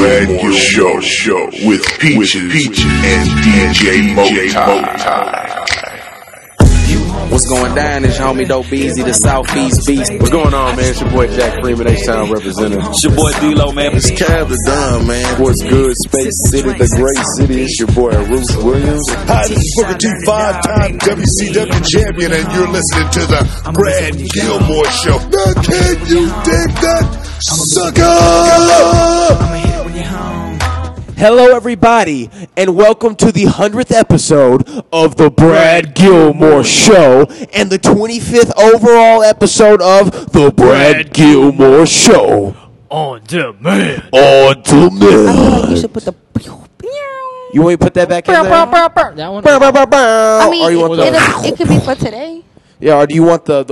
Brad Gilmore Show with Peaches and DJ Motai. What's going down? It's your homie Dope Beezy, the Southeast Beast. What's going on, man? It's your boy Jack Freeman, H-Town representative. It's your boy D-Lo, man. It's Cav the Don, man. What's good? Space City, the great city. It's your boy Bruce Williams. Hi, this is Booker T, five-time WCW champion, and you're listening to the Brad Gilmore Show. Now, can you dig that, sucker? Hello, everybody, and welcome to the 100th episode of the Brad Gilmore Show and the 25th overall episode of the Brad Gilmore Show. On demand. On I feel like you demand. should put the. You want me to put that back in there? That one. I mean, Or you want it could be for today. Yeah, or do you want the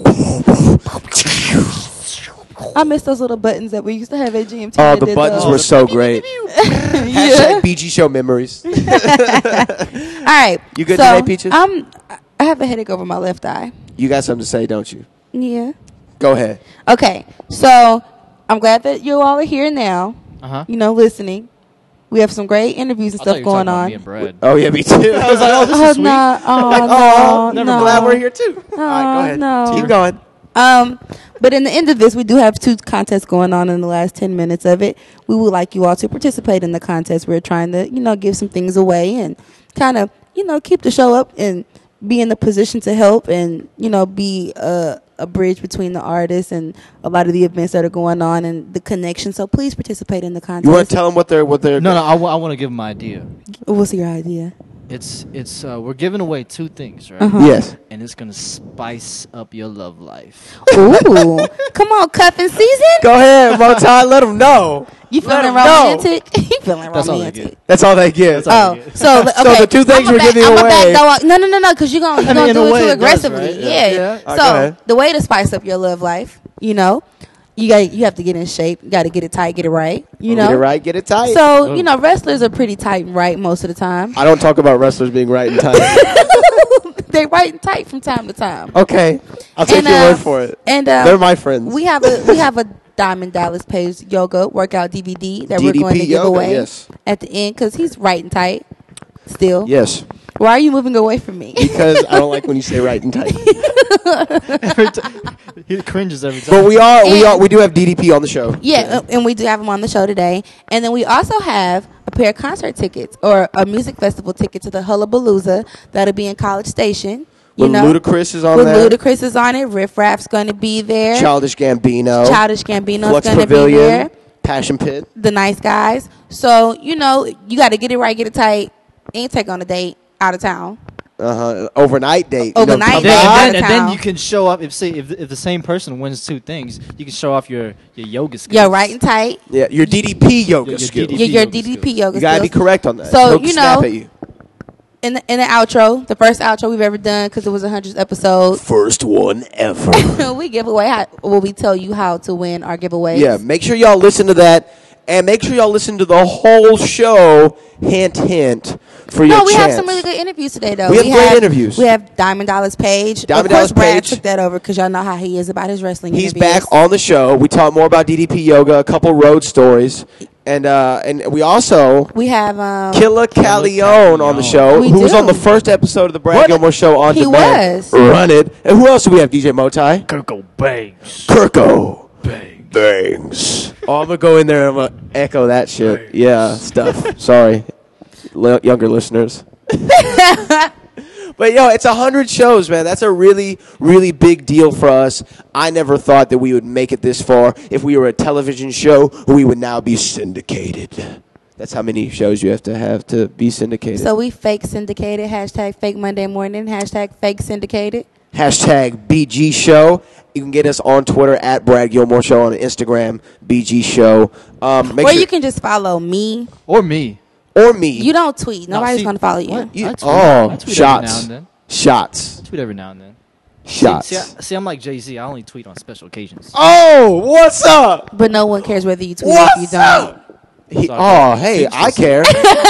I miss those little buttons that we used to have at GMT. Oh, the buttons were so great. Hashtag BG Show memories. All right. You good so, today, Peaches? I have a headache over my left eye. You got something to say, don't you? Yeah. Go ahead. Okay. So I'm glad that you all are here now. You know, listening. We have some great interviews and stuff going on. Oh, yeah, me too. I was like, oh, this is sweet. No, oh, no, no. Glad we're here, too. All right, go ahead. No. Keep going. But in the end of this, we do have 2 contests going on in the last 10 minutes of it. We would like you all to participate in the contest. We're trying to, give some things away and kind of, keep the show up and be in the position to help and, be a bridge between the artists and a lot of the events that are going on and the connection. So please participate in the contest. You want to tell them what they're No, I want to give them my idea. What's your idea? It's we're giving away 2 things, right? Yes. And it's gonna spice up your love life. Ooh. Come on, cuffing season. Go ahead, Motai. Let them know. You Let feeling 'em know. romantic? You feeling That's all they romantic? get. That's all they get. Oh, so okay. So the 2 things we're giving away. No, because you're gonna in do a it way too it does, aggressively. right? Yeah. Go So ahead. the way to spice up your love life, you have to get in shape. You got to get it tight, get it right. You know. Get it right, get it tight. So wrestlers are pretty tight and right most of the time. I don't talk about wrestlers being right and tight. They're right and tight from time to time. Okay. I'll take And, your word for it. And They're my friends. We have a Diamond Dallas Page yoga workout DVD that we're DDP going to give yoga, away yes. at the end because he's right and tight still. Yes. Why are you moving away from me? Because I don't like when you say right and tight. He cringes every time. But we do have DDP on the show. Yeah, and we do have him on the show today. And then we also have a pair of concert tickets or a music festival ticket to the Hullabalooza that'll be in College Station. Ludacris is on With there. Ludacris is on it. Riff Raff's going to be there. Childish Gambino. Childish Gambino's Flux going to be Pavilion. there. Passion Pit. The Nice Guys. So, you got to get it right, get it tight, and take on a date out of town. Overnight date. Overnight date. And out of then town. you can show up if the same person wins 2 things, you can show off your yoga skills. Yeah, right and tight. Yeah, your DDP yoga Your skills. DDP. Your yoga DDP yoga You gotta be skills. correct on that. So, He'll snap at you. In the outro, the first outro we've ever done because it was 100th episode, First one ever. we we tell you how to win our giveaways. Yeah, make sure y'all listen to that, and make sure y'all listen to the whole show. Hint, hint. For your No, we chance. have some really good interviews today, though. We have great interviews. We have Diamond Dallas Page. Diamond of course, Dallas Brad Page. took that over because y'all know how he is about his wrestling He's interviews. back on the show. We talk more about DDP yoga, a couple road stories, and we also We have Killa Callione on the show, We who was do. on the first episode of the Brad Gilmore Show on He demand. was. Run it. And who else do we have? DJ Motai. Kirko Bangs. Kirko Bangs. Oh, I'm gonna go in there and I'm gonna echo that shit. Yeah, stuff. Sorry, younger listeners. But it's 100 shows, man. That's a really, really big deal for us. I never thought that we would make it this far. If we were a television show, we would now be syndicated. That's how many shows you have to be syndicated. So we fake syndicated. Hashtag fake Monday morning. Hashtag fake syndicated. Hashtag BG Show. You can get us on Twitter at Brad Gilmore Show, on Instagram, BG Show. You can just follow me. Or me. Or me. You don't tweet. Nobody's going to follow you. What? You- I tweet. oh, I tweet shots. every now and then. Shots. I tweet every now and then. Shots. See, I'm like Jay-Z. I only tweet on special occasions. Oh, what's up? But no one cares whether you tweet or What's if you don't. up? Hey, I care.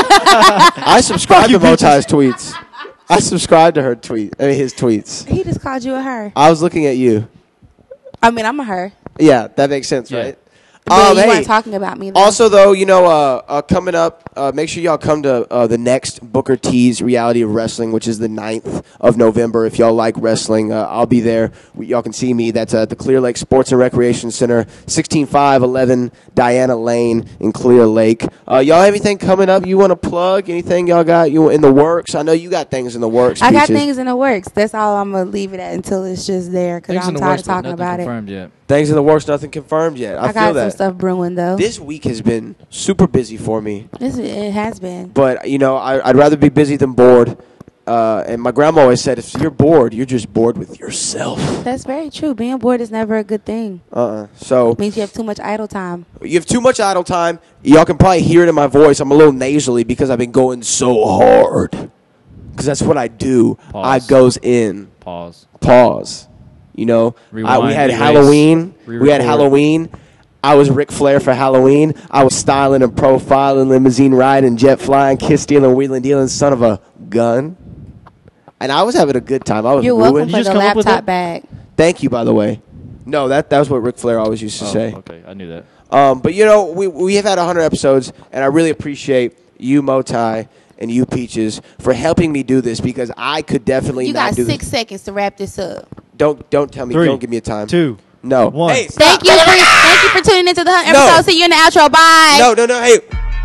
I subscribe to Motai's tweets. I subscribe to his tweets. He just called you a her. I was looking at you. I mean, I'm a her. Yeah, that makes sense, Yeah. right? But you hey, weren't talking about me, though. Also, though, you know, coming up, make sure y'all come to the next Booker T's Reality of Wrestling, which is the 9th of November. If y'all like wrestling, I'll be there. Y'all can see me. That's at the Clear Lake Sports and Recreation Center, 16511 Diana Lane in Clear Lake. Y'all have anything coming up you want to plug? Anything y'all got you in the works? I know you got things in the works. I got Peaches. things in the works. That's all I'm going to leave it at until it's just there because Things in I'm the tired works, of but talking nothing about it. confirmed yet. Things in the works, nothing confirmed yet. I I feel got some that. stuff brewing, though. This week has been super busy for me. It has been. But, you know, I'd rather be busy than bored. And my grandma always said, if you're bored, you're just bored with yourself. That's very true. Being bored is never a good thing. So It means you have too much idle time. you have too much idle time. Y'all can probably hear it in my voice. I'm a little nasally because I've been going so hard. Because that's what I do. Pause. I goes in. Pause. You know, Rewind, we had erase, Halloween. We had re-record. Halloween. I was Ric Flair for Halloween. I was styling and profiling, limousine riding, jet flying, kiss stealing, wheeling dealing, son of a gun. And I was having a good time. I was You're ruined. welcome for just the come up with laptop it? bag. Thank you, by the way. No, that was what Ric Flair always used to say. Okay, I knew that. But, you know, we have had 100 episodes, and I really appreciate you, Motai, and you, Peaches, for helping me do this because I could definitely You not got do 6 this. seconds to wrap this up. Don't tell me. 3, Don't give me a time. 2, No. 1. Hey, Thank you for tuning into the 100th No. episode. See you in the outro. Bye. no. Hey.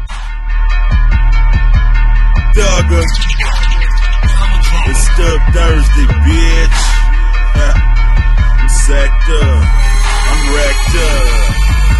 Dugger. It's still Thursday, bitch. I'm sacked up. I'm racked up.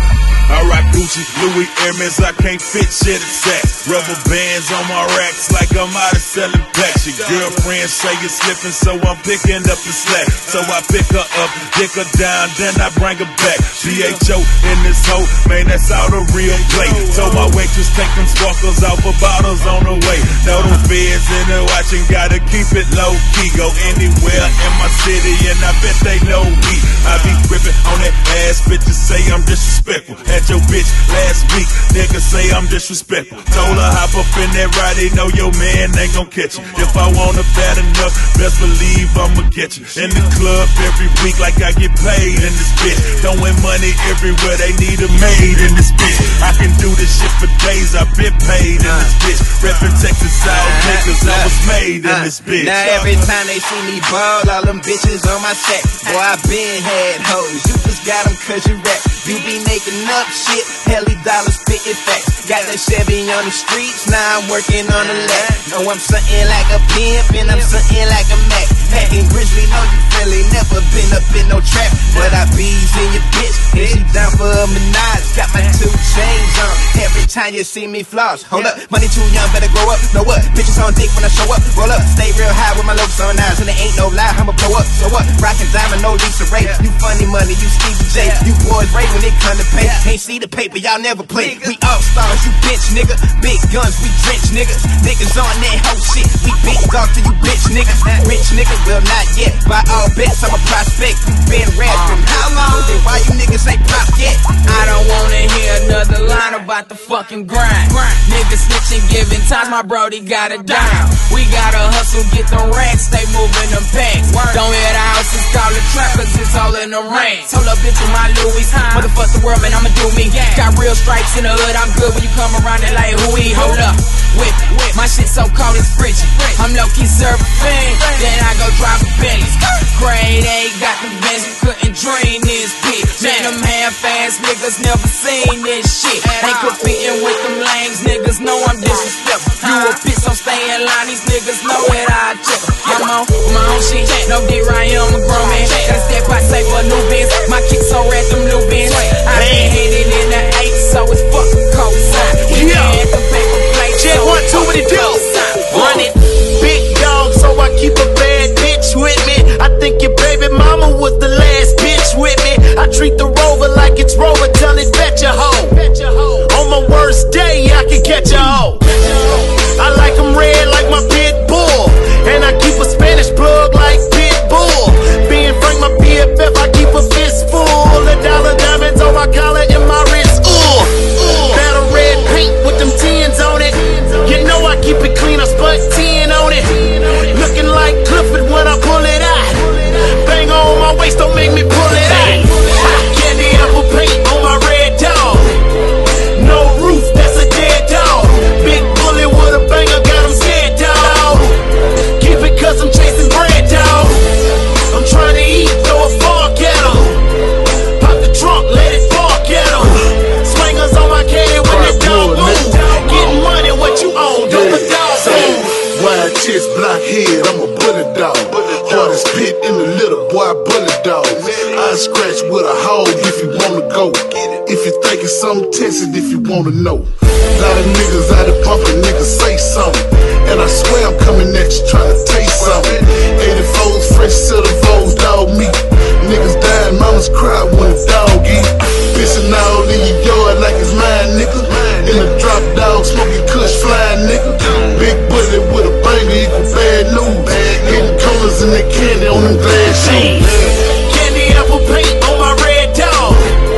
I rock Gucci, Louis, Hermes, I can't fit shit exact. Rubber bands on my racks like I'm out of selling packs. Your girlfriend say you're slipping, so I'm picking up the slack. So I pick her up, dick her down, then I bring her back. GHO in this hoe, man, that's all the real play. So my waitress take them sparkles off of bottles on the way. Know them feds in the watching, gotta keep it low key. Go anywhere in my city, and I bet they know me. I be gripping on that ass, bitches say I'm disrespectful. Had your bitch last week, niggas say I'm disrespectful. Told her hop up in that ride, they know your man ain't gon' catch you. If I want her bad enough, best believe I'ma get you. In the club every week like I get paid in this bitch. Throwing money everywhere, they need a maid in this bitch. I can do this shit for days, I've been paid in this bitch. Reppin' Texas out niggas, I was made in this bitch. Now every time they see me ball, all them bitches on my sack. Boy, I been had hoes, you just got them cause you rap. You be making up shit, Helly dollars spitting facts. Got that Chevy on the streets, now I'm working on the lap. Know I'm something like a pimp and I'm something like a Mac. Packing Grizzly, know you Philly, never been up in no trap. But I bees in your bitch, and she down for a menage. Got my 2 chains on, every time you see me floss. Hold up, money too young, better grow up. Know what, bitches on dick when I show up. Roll up, stay real high with my looks on eyes. And there ain't no lie, I'ma blow up. So what, rockin' diamond, no Lisa Ray. You funny money, you Stevie J. You boys Ray when it come to pay. Ain't see the paper, y'all never play. We all stars, you bitch nigga. Big guns, we drench niggas. Niggas on that whole shit. We big dog to you bitch niggas. Rich nigga, well not yet. By all bets, I'm a prospect. You been rapping. How long? Then why you niggas ain't pop yet? I don't wanna hear another line about the fucking grind. Niggas snitching, giving times, my brody got it down. We gotta hustle, get them racks, stay moving them packs. Don't hear the houses, call it trap, cause it's all in the rain. Told a bitch with my Louis, motherfuck the world, man, I'ma do me. Got real stripes in the hood, I'm good when you come around it like who we hold up. Whip, my shit so cold it's frigid. I'm low-key surfing, then I go drive a Bentley. Grade A, got the best, you couldn't drain this bitch. Man, them half-ass niggas never seen this shit. Ain't competing with them lames, niggas know I'm disrespectful. You a bitch, so stay in line, these niggas know that I check. I'm on my own shit, no dick right here, I'm a grown man. Gotta step by, say for new bins. My kick so red, them new bins. I been headed in the 8, so it's fucking cold side. We had the paper plate, Check so 1, 2, what it do? Run it. Big dog, so I keep a bad bitch with me. I think your baby mama was the last bitch with me. I treat the Rover like it's Rover, tell it bet your hoe. On my worst day, I can catch a hoe. I like them red like my pit bull, and I keep a Spanish plug like Pitbull. Being frank, my BFF, I keep a fistful of dollar diamonds on my collar and my wrist. Battle red paint with them 10s on it. You know I keep it clean, I sput 10 on it. Looking like Clifford spit in the litter, boy, I bullet dog. I scratch with a hog if you wanna go. If you think it's something, text it if you wanna know. Lot of niggas out of bumpin', niggas say something. And I swear I'm coming at you trying to taste something. 84s, fresh set of O's, dog meat. Niggas dying, mamas cry when a dog eat. Pissing all in your yard like it's mine, nigga. In a drop dog, smoking kush flying, nigga. Big bullet with a banger equal bad news. Hitting colors in the candy on them glass shoes. Candy apple paint on my red dog.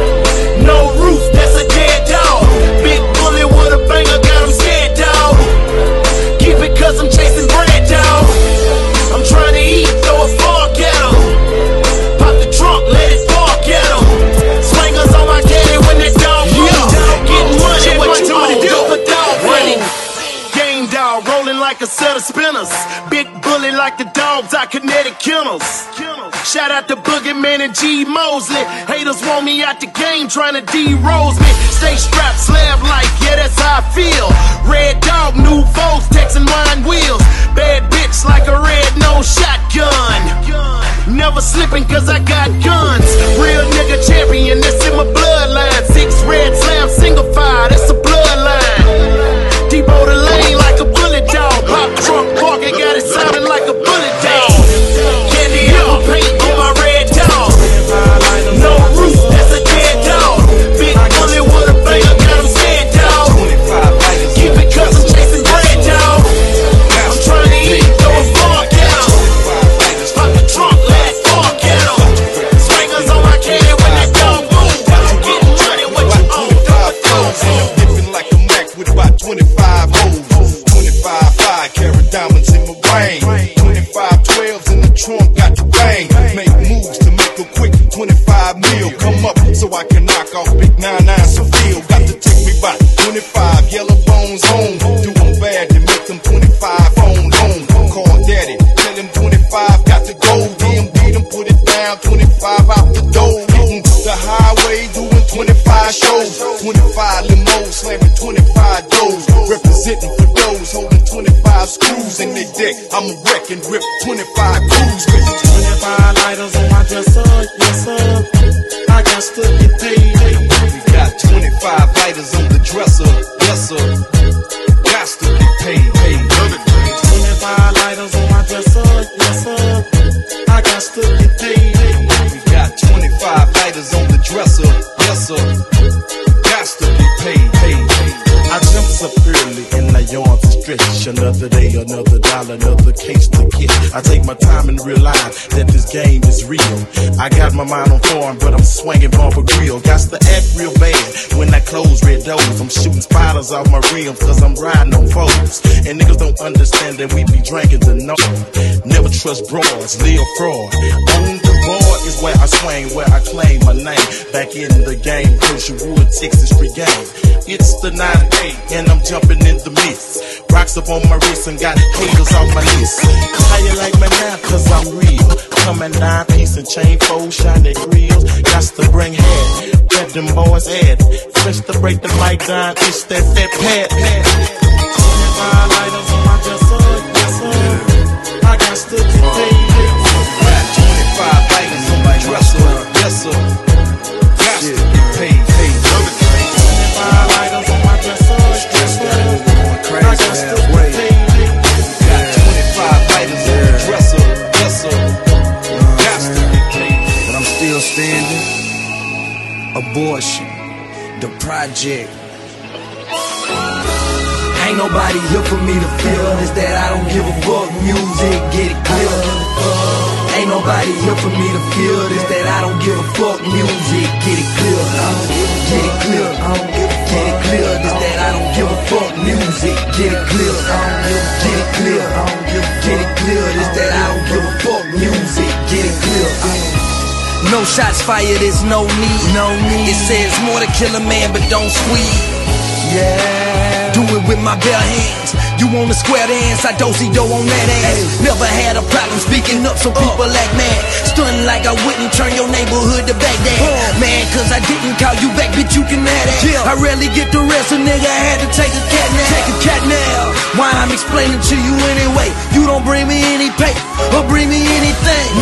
No roof, that's a dead dog. Big bullet with a banger, got him scared, dog. Keep it cause I'm chasing bread, dog. I'm trying to eat, throw a fork at him. Pop the trunk, let it fork at him. Swingers on my candy when that dog moves. Getting money, what you wanna do? A dog running. Game dog, rolling like a set of spinners. Big bullet like the dogs out Kinetic Kennels. Shout out to Boogeyman and G Mosley. Haters want me out the game, trying to D-Rose me. Stay strapped, slab like, yeah, that's how I feel. Red dog, new foes, texting wine wheels. Bad bitch like a red nose shotgun. Never slipping cause I got guns. Real nigga champion, that's in my bloodline. 6 red slams, single fire, that's a bloodline. Debo the lane like a bullet dog. Pop truck parking, got it sounding like a bullet dog. Candy apple paint on my red dog. No roof, that's a dead dog. Big bullet with a banger, got him scared, dog. Keep it cause I'm chasing bread, dog. I'm trying to eat, throw a fork at him. Pop the trunk, let it fork at him. Swingers on my candy when that dog moves. Getting money, what you own, Dipping like a Mac with about 25 hoes. 25 carry diamonds in my brain. 25 12s in the trunk, got the bang. Make moves to make a quick 25 mil. Come up so I can knock off big 99 Seville. Got to take me by 25 yellow bones home. Do them bad to make them 25 on loan. Call daddy, tell him 25 got to go. DMD them put it down, 25 out the door. Hitting the highway, doing 25 shows. 25 limos, slamming 25 doors. Representing for those holding 25 screws in their deck. I'm a wreck and rip 25 crews with 25 lighters on my dresser, yes sir. I got to get paid. We got 25 lighters on the dresser, yes sir. Got to get paid. 25 lighters on my dresser, yes sir. I got to get paid. We got 25 lighters on the dresser, yes sir. Got to get paid. I jumps up early and I yawn to stretch. Another day, another dollar, another case to get. I take my time and realize that this game is real. I got my mind on foreign, but I'm swinging bumper grill. Got to act real bad when I close red doors. I'm shooting spiders off my rims cause I'm riding on foes. And niggas don't understand that we be drinking the no. Never trust broads, live fraud. On the board is where I swing, where I claim my name. Back in the game, Wood, Texas free game. It's the 9-8 and I'm jumping in the mix. Rocks up on my wrist and got haters on my list. How you like me now? Cause I'm real. Coming 9-piece and chain 4 shiny grills. Got to bring head, let them boys add. Fresh to break the mic down, it's that pad. 25 lighters on my dresser, yes sir. I got to get paid. 25 lighters on my dresser, yes sir. Got to get paid. 25 lighters on my dresser, yes sir. I got to get paid. Got 25 lighters on the dresser, yes sir. Got to get paid. But I'm still standing. Abortion, the project. Ain't nobody here for me to feel. Is that I don't give a fuck. Music, get it clear. Ain't nobody here for me to feel. Is that I don't give a fuck. Music, get it clear. Get it clear. Get it clear. Is that I don't give a fuck. Music, get it clear. Get it clear. Get it clear. Is that I don't give a fuck. Music, get it clear. No shots fired, there's no need. It says more to kill a man, but don't squeeze. Yeah. Do it with my bare hands. You wanna square dance? I do-si-do on that ass. Never had a problem speaking up, so people act mad. Stunning like I wouldn't turn your neighborhood to Baghdad. Man, cause I didn't call you back, bitch, you can have that. I rarely get the rest, a nigga had to take a cat nap. Take a cat nap. Why I'm explaining to you anyway. You don't bring me any pay or bring me anything.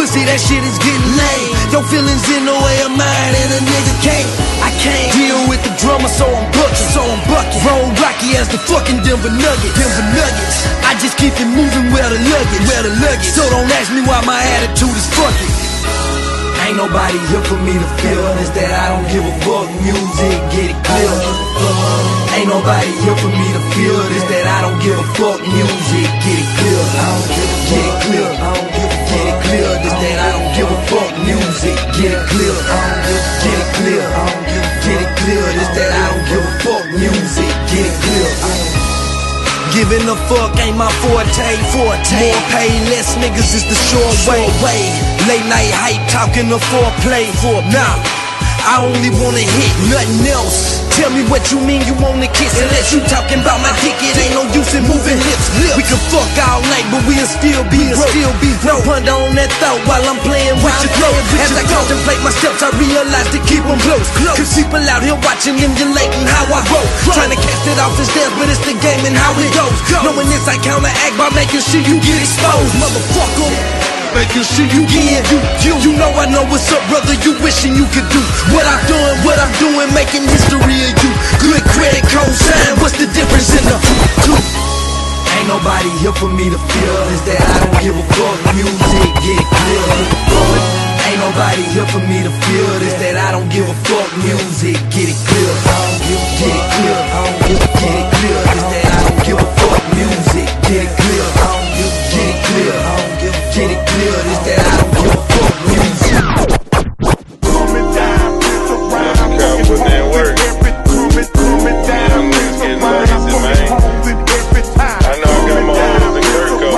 see that shit is getting lame. Your feelings in the way of mine and a nigga I can't deal with the drummer, so I'm bucking. Roll Rocky as the fucking Denver Nuggets. I just keep it moving where the luggage. So don't ask me why my attitude is fucking. Ain't nobody here for me to feel this, that I don't give a fuck. Music, get it clear. Ain't nobody here for me to feel this, that I don't give a fuck. Music, get it clear. Get it clear. Get it clear. This that I don't give a fuck. Music, get it clear. Get it clear. Get it clear. This that I don't give a fuck. Music, get it clear. Giving a fuck ain't my forte. More pay, less niggas is the short way. Late night hype, talking the foreplay. Nah, I only wanna hit, nothing else. Tell me what you mean you wanna kiss. Unless you talking about my dick, it ain't no use in moving lips. We can fuck all night, but we'll still be broke. No ponder on that thought while I'm playing with your throat. As I contemplate my steps, I realize to keep them close. Cause people out here watching, emulating how I roll. Trying to cast it off as dance, but it's the game and how it goes. Knowing this, I counteract by making sure you get exposed, motherfucker. Making sure you get you know I know what's up, brother. You wishing you could do what I'm doing, making history of you. Good credit, cosign. What's the difference in the two? Ain't nobody here for me to feel this, that I don't give a fuck. Music, get it clear. Ain't nobody here for me to feel this, that I don't give a fuck. Music, get it clear. Get it clear. Get it clear. This that I don't give a fuck. Music, get it clear. Get it clear. Get it clear, this that I don't give a fuck. Music. Coming down, it's around. Put that work. Coming down, it's around. I know I got my hoes in Kirko.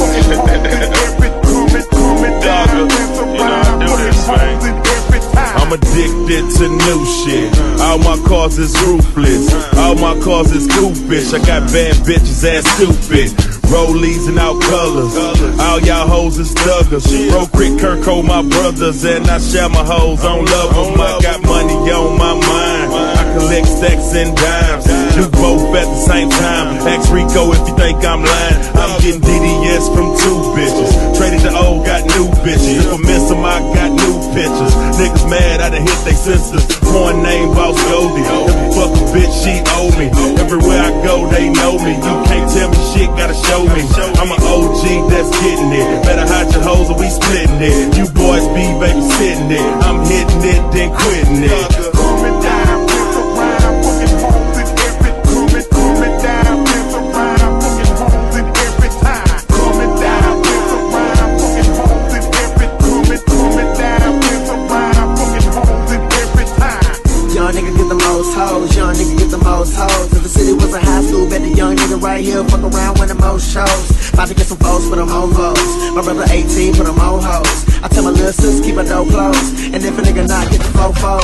Dogger, you know I do this, man. I'm addicted to new shit. All my cars is ruthless. All my cars is goofish. I got bad bitches ass stupid. Rollies and out colors. All y'all hoes is thuggers. Bro, Crick, Kirko, my brothers, and I share my hoes. Don't love them. I got money on my mind. I collect stacks and dimes. Do both at the same time. Ask Rico if you think I'm lying. I'm getting DDS from 2 bitches. Traded the old, got new bitches. If I miss them, I got new pictures. Niggas mad, I done hit they sisters. Porn name, Boss Goldie. Every fucking bitch, she owe me. Everywhere I go, they know me. You can't tell me shit, gotta show me. I'm an OG that's getting it. Better hide your hoes or we splitting it. You boys be babysitting it. I'm hitting it, then quitting it. Coming down, it's around. Fucking hoes in every. Coming down, it's around. Fucking hoes in every time. Coming down, it's around. Fucking hoes in every. Coming down, it's around. Fucking hoes in every time. Young nigga get the most hoes. Young nigga get the most hoes. If the city was a high school, bet the young nigga right here fuck around with the most shows. About to get some votes for them old hoes. My brother 18 for them old hoes. I tell my little sis keep her door closed. And if a nigga not get the fofo.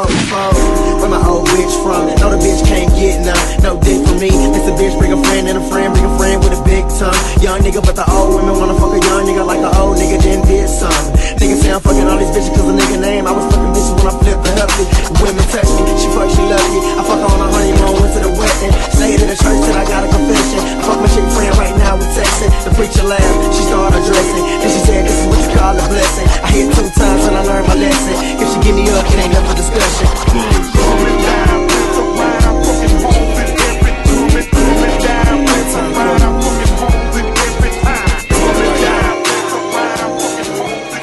Where my old bitch from? No, the bitch can't get none. No dick from me. This a bitch bring a friend and a friend bring a friend with a big tongue. Young nigga, but the old women wanna fuck a young nigga like the old nigga then did something. Niggas say I'm fucking all these bitches cause a nigga name. I was fucking bitches when I flipped the huffy. Women touch me, she fuck, she love me. I fuck on a honeymoon, went to the wedding. Stayed in the church till I got a confession. I fuck my chick friend right now with texting. The preacher laughed, she started addressing. Then she said this is what you call a blessing. I hit 2 times and I learned my lesson. If she give me up, it ain't up for discussion. Coming down, it's around. Fucking hoes in every. Coming down, it's around. Fucking hoes in every time. Coming down, it's around. Fucking hoes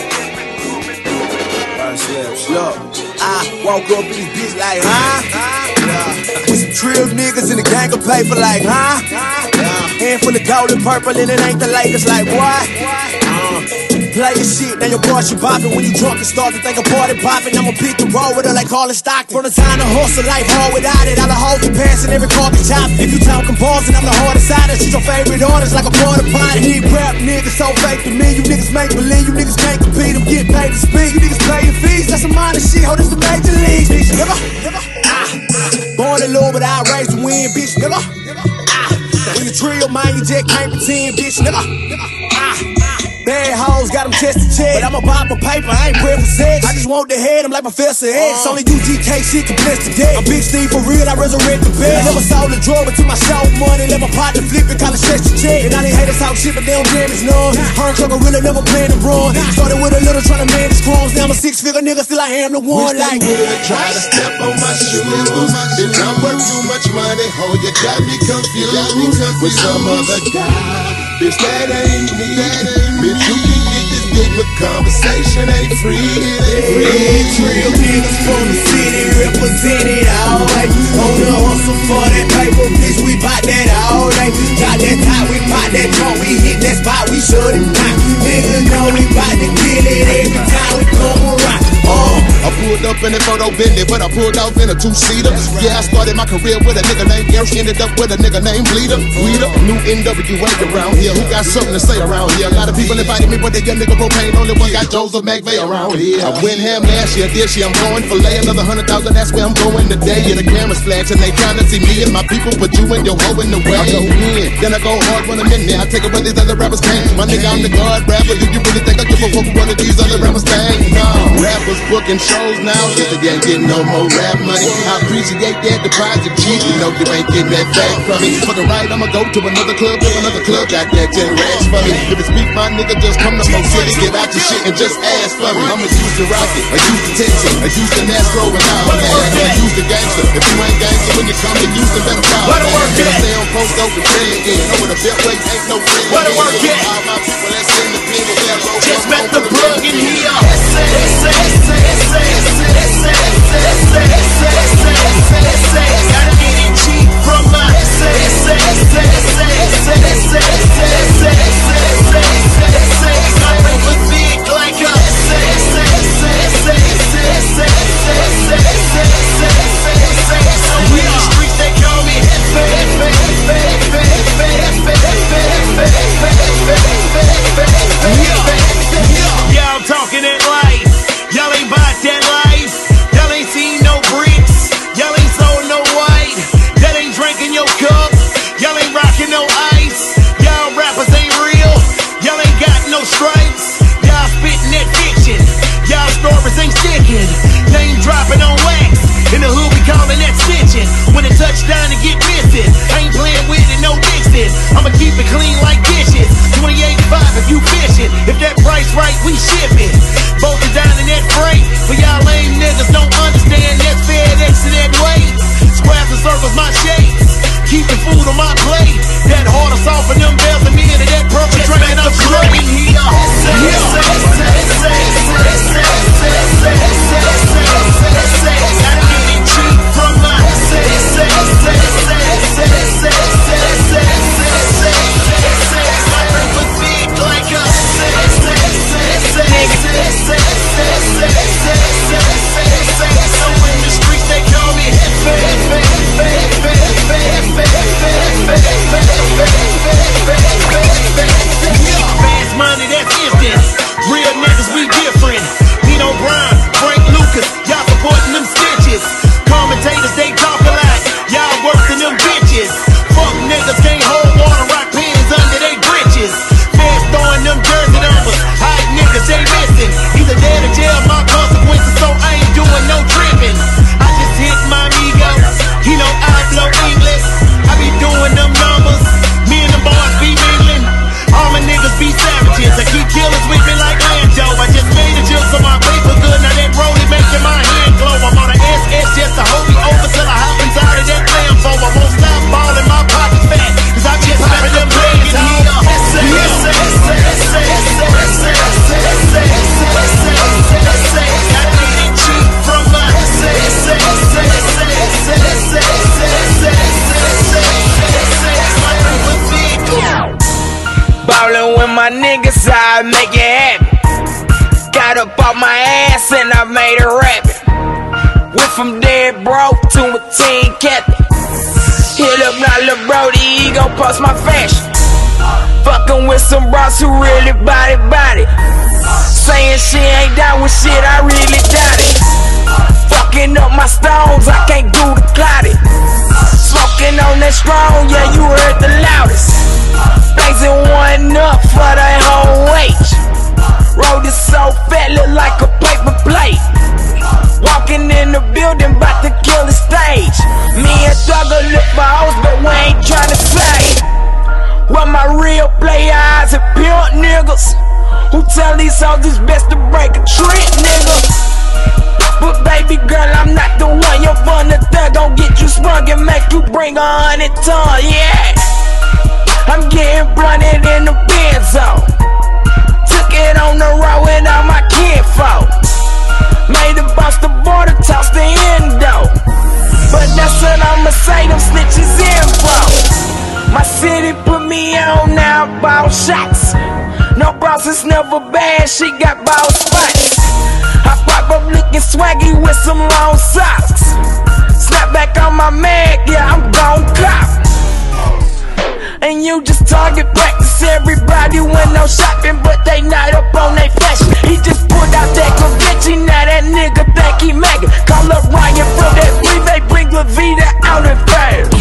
in every. Look, I walk up in this bitch like, with some trill niggas in the gang of paper like, handful of gold and purple and it ain't the Lakers like, what? Play your shit, now your boy should bop it. When you drunk and start to think a party poppin', I'ma pick the roll with her like Carlin Stockton. From the time to hustle, life hard without it. All the hoes be passing, every car be chopping. If you talkin' bars and I'm the hardest out, she's your favorite artist like a part of potty. These rap niggas so fake to me. You niggas make believe, you niggas can't compete. I'm getting paid to speak. You niggas pay your fees, that's some minor shit. Ho, this the major league, bitch. Never. Born in low, but I raised to win, bitch. Never. When you drill, man, you just can't pretend, bitch. Never. Bad hoes got them chest to chest. But I'm a buy for paper, I ain't praying for sex. I just want the head, I'm like Professor X. Only UGK shit compressed to death. I'm Big Steve for real, I resurrect the best. Never sold a drawer, but took my show money. Let my partner flip it, call it stretch the check. And I didn't hate us talk shit, but they don't damage none. Her and Clucker really never planned to run. Started with a little trying to manage crumbs. Now I'm a 6-figure nigga, still I am the one. Wish like they would've tried to step on my shoes. Then I'm worth too much money, ho, you got me confused with some other guy. Bitch, that ain't me. Bitch, you can get this dick, but conversation ain't free. Real niggas from the city represented all day. On the hustle for that paper, bitch, we bout that all day. Got that top, we pop that trunk, we hit that spot, we shut it down. Niggas know we bout to kill it every time we come around. I pulled up in a photo Bentley, but I pulled off in a 2-seater. Yeah, I started my career with a nigga named Gary, ended up with a nigga named Bleeder. New NWA around here, who got something to say around here? A lot of people invited me, but they young nigga propane, only one got Joseph McVeigh around here. I went ham last year, this year I'm going for lay another 100,000, that's where I'm going today. Yeah, the cameras flashing, they trying to see me and my people, but you and your hoe in the way. I go in, then I go hard when I'm in there. I take it where these other rappers can't. My nigga, I'm the God rapper. Do you really think I give a fuck with one of these other rappers think? No, rappers booking shows now, cause they ain't getting no more rap money. I appreciate that deposit cheap, you know you ain't getting that back from me. Fucking right, I'ma go to another club, if another club got that 10 racks for me. If it's beef, my nigga, just come to Mo City, get out your shit and just ask for me. I'ma use the rocket, I use the Texas, I use the Nastro and all that. I use the gangster, if you ain't gangster, when you come to Houston, better follow that. If I stay on post, go to play again. Over the Beltway, ain't no friend. All my people, that's in the pen, just met the plug in here. Gotta get it cheap from my thick like a we on the street, they call me y'all talking that life, y'all ain't bought that life, y'all ain't seen no bricks, y'all ain't sold no white, that ain't drinking your cup, y'all ain't rocking no ice, y'all rappers ain't real, y'all ain't got no stripes, y'all spitting that fiction, y'all stories ain't sticking, name dropping on wax, in the hood we calling that stitching, when it touch down and get missing, I ain't playing with it, no mixing, I'ma keep it clean like dishes, 28.5 if you fishing, if that price right we shipping, both are down in that freight, for y'all lame niggas don't understand that's FedEx to that weight, squares and circles my shapes, keeping food on my plate, that hard or soft and them bells and me into that purple train I'm straight here. Gotta get it cheap from my like a so in the streets they call me fast money, that's instant. Real niggas, we different. Nino Brown, Frank Lucas, y'all supporting them stitches. Commentators, they talk a lot. Y'all worse than them bitches. Fuck niggas can't hold water, rock pins under they britches. Feds throwing them jersey numbers. Hide niggas, they missing. Either dead or jail, my consequences, so I ain't doing no tripping. I just hit my amigo. He know I blow English. I be doing them numbers. Me and the boys be mingling. All my niggas be savages. I keep killers with me like Lanjo. I just made a joke so my paper good. Now that rollie making my hand glow. I'm on a SS just to hold me over till I hop inside of that Lambo. I won't stop balling, my pockets fat. Cause I just left them legs on. Gotta get it cheap from my ballin' with my niggas, I make it happen. Got up off my ass and I made it rapping. Went from dead broke to a team captain. Hit up now lil' Brody, he gon' post my fashion. Fuckin' with some bros who really body. Saying she ain't down with shit, I really doubt it. Fucking up my stones, I can't do the clouded. Smoking on that strong, yeah, you heard the loudest. Blazing one up for the whole wage. tell these hoes it's best to break a trend, nigga. But baby girl, I'm not the one. Your fun the thug gon' get you sprung and make you bring 100 tons, yeah. I'm getting blunted in the Benzo. Took it on the road with all my kinfolk. Made the boss the border, toss the endo. But that's what I'ma say, them snitches info. My city put me on, now I ball shots. No boss is never bad, she got ball spots. I pop up looking swaggy with some long socks. Snap back on my mag, yeah, I'm gon' cop. And you just target practice everybody when no shopping, but they not up on they fashion. He just pulled out that Gavinci, now that nigga think he maggin'. Call up Ryan from that freeway, bring La Vida out and fast.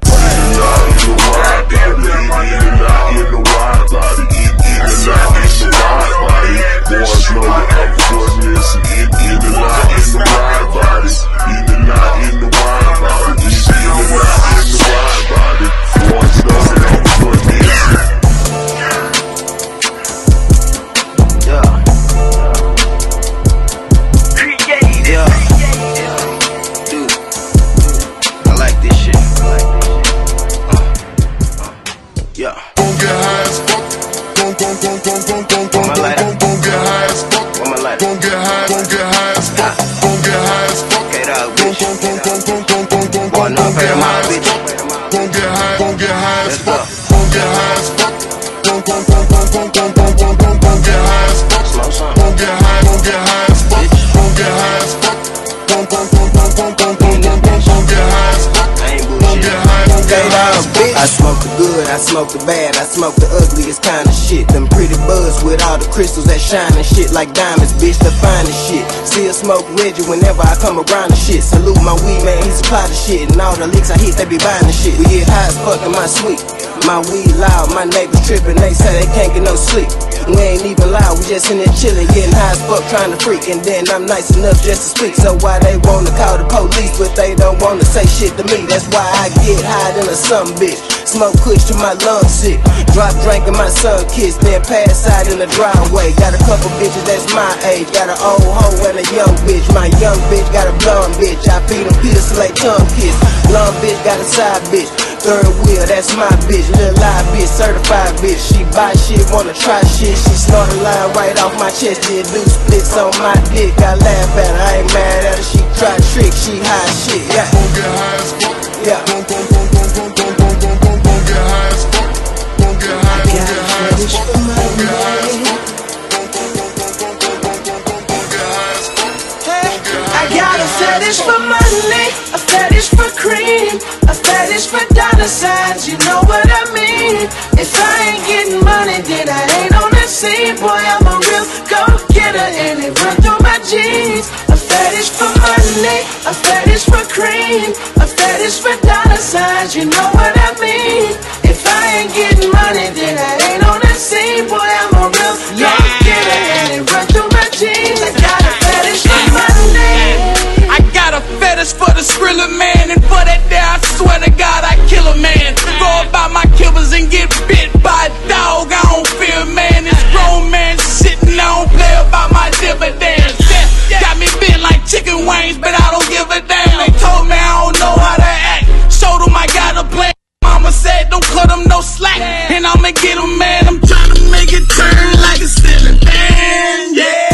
I smoke the good, I smoke the bad, I smoke the ugliest kind of shit. Them pretty buds with all the crystals that shine and shit like diamonds, bitch, the finest shit. Still smoke Reggie whenever I come around the shit. Salute my weed man, he supply the shit. And all the licks I hit, they be buying the shit. We get high as fuck in my suite. My weed loud, my neighbors tripping, they say they can't get no sleep. We ain't even loud, we just in there chillin', getting high as fuck, trying to freak. And then I'm nice enough just to speak. So why they wanna call the police, but they don't wanna say shit to me? That's why I get high than a some bitch. Smoke kush to my lungs sick. Drop drink and my son kiss, then pass out in the driveway. Got a couple bitches that's my age. Got an old hoe and a young bitch. My young bitch got a blonde bitch. I feed them pills till they tongue kiss. Blonde bitch got a side bitch. Third wheel, that's my bitch. Little live bitch, certified bitch. She buy shit, wanna try shit. She snort a line right off my chest. Did do splits on my dick. I laugh at her, I ain't mad at her. She try tricks, she high shit. Yeah. Get high as fuck. Yeah. I got a fetish for money, a fetish for cream, a fetish for dollar signs, you know what I mean. If I ain't getting money, then I ain't on the scene. Boy, I'm a real go-getter and it run through my jeans. A fetish for money, a fetish for cream, a fetish for dollar signs, you know what I mean. If I ain't getting money, then I ain't on the scene. Boy, I'm a real go-getter and it run through my jeans. I got a fetish for money. I got a fetish for the Skrilla man, and for that day I swear to God I kill a man. Go about my killers and get bit by a dog. I don't fear man. This grown man sitting, I don't play about my dividends. Got me bent like chicken wings, but I don't give a damn. They told me I don't know how to act. Showed them I got a plan. Mama said don't cut them no slack, and I'ma get them mad. I'm trying to make it turn like a ceiling fan,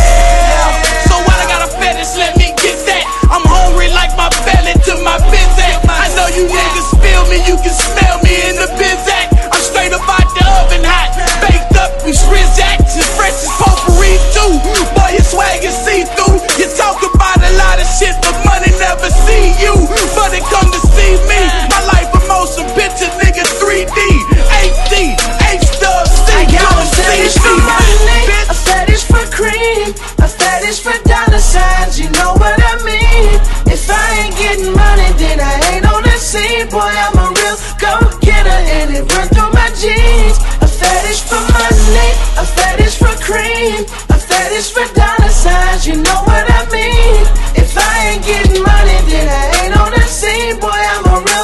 yeah. So while I got a fetish, let me get that. I'm hungry like my belly to my Bizak. I know you niggas feel me, you can smell me in the Bizak. I'm straight up out the oven hot, baked up with Shrizz Jackson, fresh as potpourri too. Boy, your swag is see-through. You talk about a lot of shit, but money never see you. But it come to see me. My life a motion picture, nigga 3D, HD, H-Dub, C. I got a fetish for money, a fetish for cream, a fetish for dollar signs, you know what I mean. If I ain't getting money, then I ain't on the scene. Boy, I'm a real go-getter and it run through my jeans. A fetish for money, a fetish for cream, a fetish for dollar signs, you know what I mean. If I ain't getting money, then I ain't on the scene. Boy, I'm a real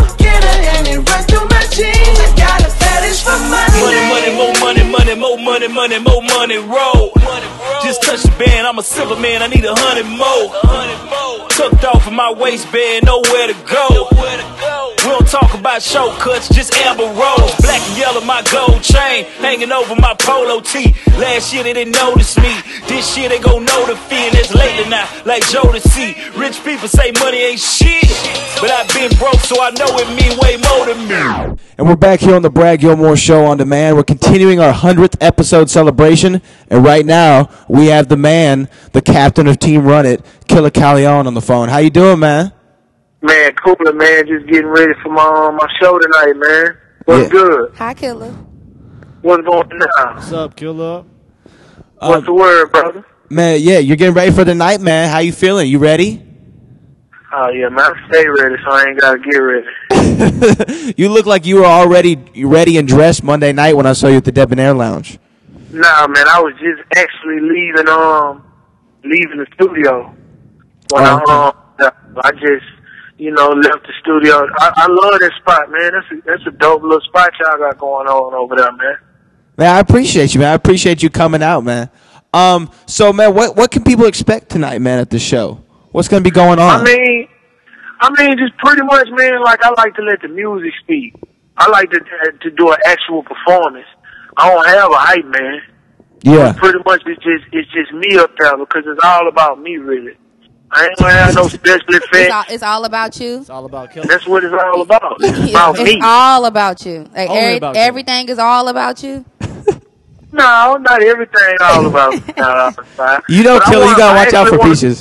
go-getter and it run through my jeans. I got a fetish for money. Money, money, more money, money, more money, money, more money, roll. Just touch the band, I'm a silver man, I need 100 more. Tucked off in my waistband, nowhere to go. We don't talk about shortcuts, just amber rolls. Black and yellow, my gold chain hanging over my polo tee. Last year they didn't notice me. This year they gon' know the fee. And it's lately now, like Jodeci. Rich people say money ain't shit, but I've been broke, so I know it mean way more than me. And we're back here on the Brad Gilmore Show on Demand. We're continuing our 100th episode celebration. And right now, we have the man, the captain of Team Run It, Killer Calleon on the phone. How you doing, man? Man, cooler, man. Just getting ready for my show tonight, man. What's good? Hi, Killer. What's going on? What's up, Killer? What's the word, brother? Man, yeah, you're getting ready for the night, man. How you feeling? You ready? Oh, yeah, man. I stay ready, so I ain't got to get ready. You look like you were already ready and dressed Monday night when I saw you at the Debonair Lounge. Nah, man. I was just actually leaving the studio. When I just, left the studio. I love that spot, man. That's a dope little spot y'all got going on over there, man. Man, I appreciate you, man. I appreciate you coming out, man. So, man, what can people expect tonight, man, at the show? What's going to be going on? I mean, just pretty much, man, like, I like to let the music speak. I like to do an actual performance. I don't have a hype, man. Yeah. But pretty much, it's just me up there because it's all about me, really. I ain't gonna have no special effects. It's all about you. It's all about Killer. That's what it's all about. It's about me. It's all about you. Like everything is all about you. No, not everything all about me. You know, Killer, you gotta watch out for Peaches.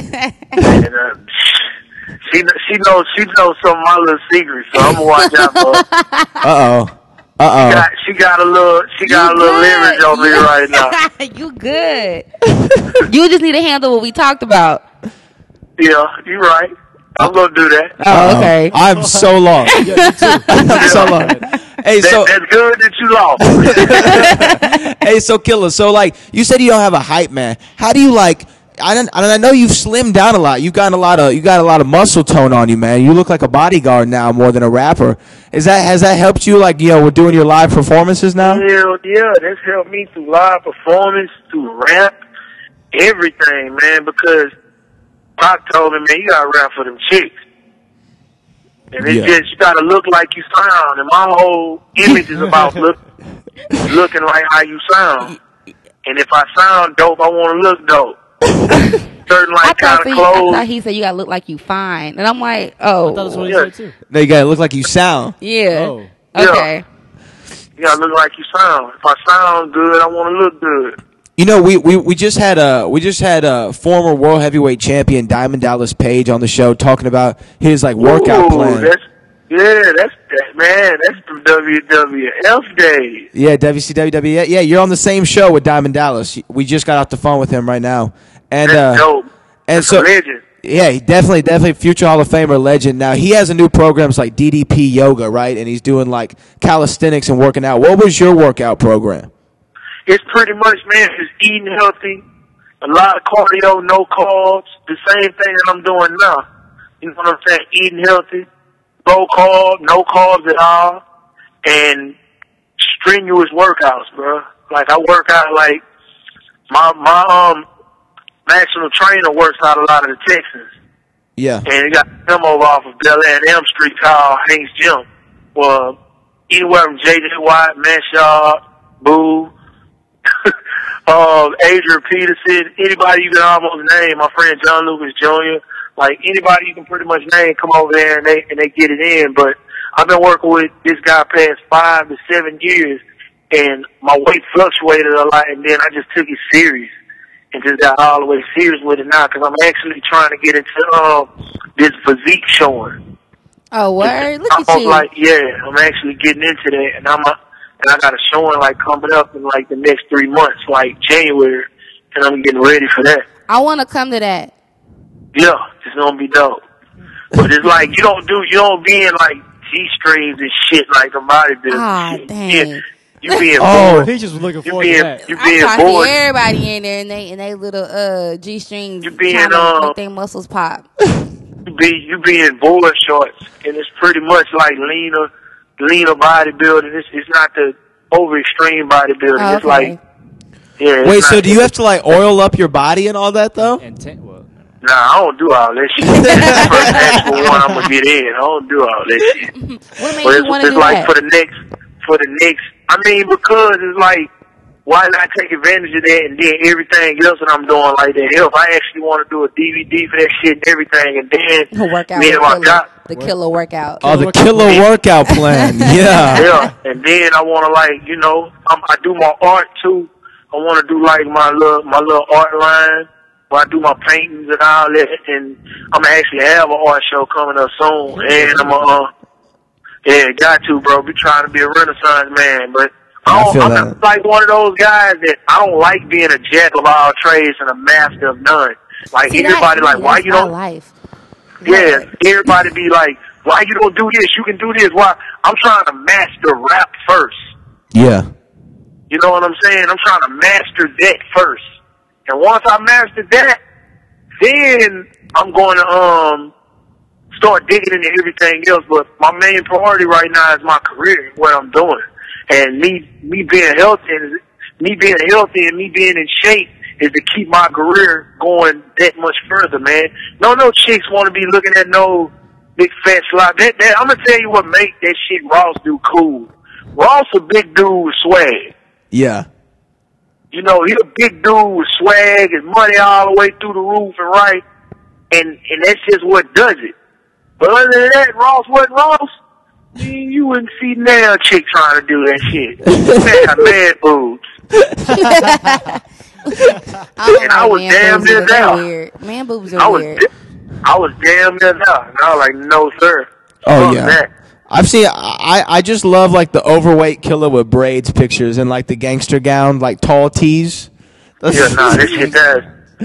She knows some of my little secrets, so I'm gonna watch out for her. She got a little leverage on me right now. You good. You just need to handle what we talked about. Yeah, you're right. I'm gonna do that. Oh, okay. I'm so lost. I'm so lost. Hey, so that's good that you lost. Hey, so Killer, so like you said, you don't have a hype, man. How do you like? I know you've slimmed down a lot. You got a lot of muscle tone on you, man. You look like a bodyguard now more than a rapper. Has that helped you, like, with doing your live performances now? Hell yeah, that's helped me through live performance, through rap, everything, man. Because Pac told me, man, you gotta rap for them chicks, and it's just you gotta look like you sound. And my whole image is about looking like how you sound. And if I sound dope, I want to look dope. Certain like kind of clothes. I thought he said you gotta look like you fine, and I'm like, oh. I thought that's what he said too. No, you gotta look like you sound. Yeah. Oh. Okay. You gotta look like you sound. If I sound good, I want to look good. We just had a former world heavyweight champion Diamond Dallas Page on the show talking about his workout plan. That's the WWF days. Yeah, WCW. Yeah, you're on the same show with Diamond Dallas. We just got off the phone with him right now, and that's dope. And that's so, a legend. Yeah, he definitely future Hall of Famer legend. Now he has a new programs like DDP Yoga, right? And he's doing like calisthenics and working out. What was your workout program? It's pretty much, man, just eating healthy, a lot of cardio, no carbs, the same thing that I'm doing now. You know what I'm saying? Eating healthy, low carb, no carbs at all, and strenuous workouts, bro. Like, I work out like my national trainer works out a lot of the Texans. Yeah. And he got him over off of Bel Air and Elm Street called Hank's Gym. Well, anywhere from J.J. Watt, Mashard, Boo, Adrian Peterson, anybody you can almost name, my friend John Lucas Jr., like anybody you can pretty much name, come over there and they get it in. But I've been working with this guy past 5 to 7 years, and my weight fluctuated a lot, and then I just took it serious and just got all the way serious with it now because I'm actually trying to get into this physique showing. Oh, word! Look at you. I'm actually getting into that, and I got a showing like coming up in like the next 3 months, like January, and I'm getting ready for that. I want to come to that. Yeah, it's gonna be dope. But it's like you don't be in like G-strings and shit like a bodybuilder. Ah, dang. You being bored. He just was looking forward to that. You being I bored. see everybody in there and they little G-strings You being trying to make their muscles pop. You being board shorts, and it's pretty much like leaner bodybuilding. It's not the over extreme bodybuilding. Oh, okay. It's like Yeah. Wait, so do you have to like oil up your body and all that though? Nah, I don't do all that shit. First actual one, I'm gonna get in. I don't do all that shit. What made you want to it's do like that? for the next. I mean, because it's like, why not take advantage of that and then everything else that I'm doing like that? Hell, if I actually want to do a DVD for that shit and everything, and then Workout. me and my guy. The killer workout. Oh, the killer workout plan. Yeah. Yeah, and then I want to like, you know, I do my art too. I want to do like my little art line where I do my paintings and all that, and I'm gonna actually have an art show coming up soon, and I'm got to, bro. Be trying to be a Renaissance man, but I'm not like one of those guys that I don't like being a jack of all trades and a master of none. Like everybody, like why you don't? Life. Yeah, everybody be like, why you don't do this? You can do this. Why? I'm trying to master rap first. Yeah. You know what I'm saying? I'm trying to master that first. And once I master that, then I'm going to start digging into everything else. But my main priority right now is my career, what I'm doing. And me being healthy and me being in shape is to keep my career going that much further, man. No chicks want to be looking at no big fat slot. I'm going to tell you what make that shit Ross do cool. Ross a big dude with swag. Yeah. You know, he a big dude with swag and money all the way through the roof and right. And that's just what does it. But other than that, Ross wasn't Ross. You wouldn't see now a chick trying to do that shit. Man boobs. And I was damn near there. Man boobs are weird. I was damn near there. And I was like, no, sir. Oh, yeah. I've seen. I just love like the overweight killer with braids pictures and like the gangster gown, like tall tees. This shit does.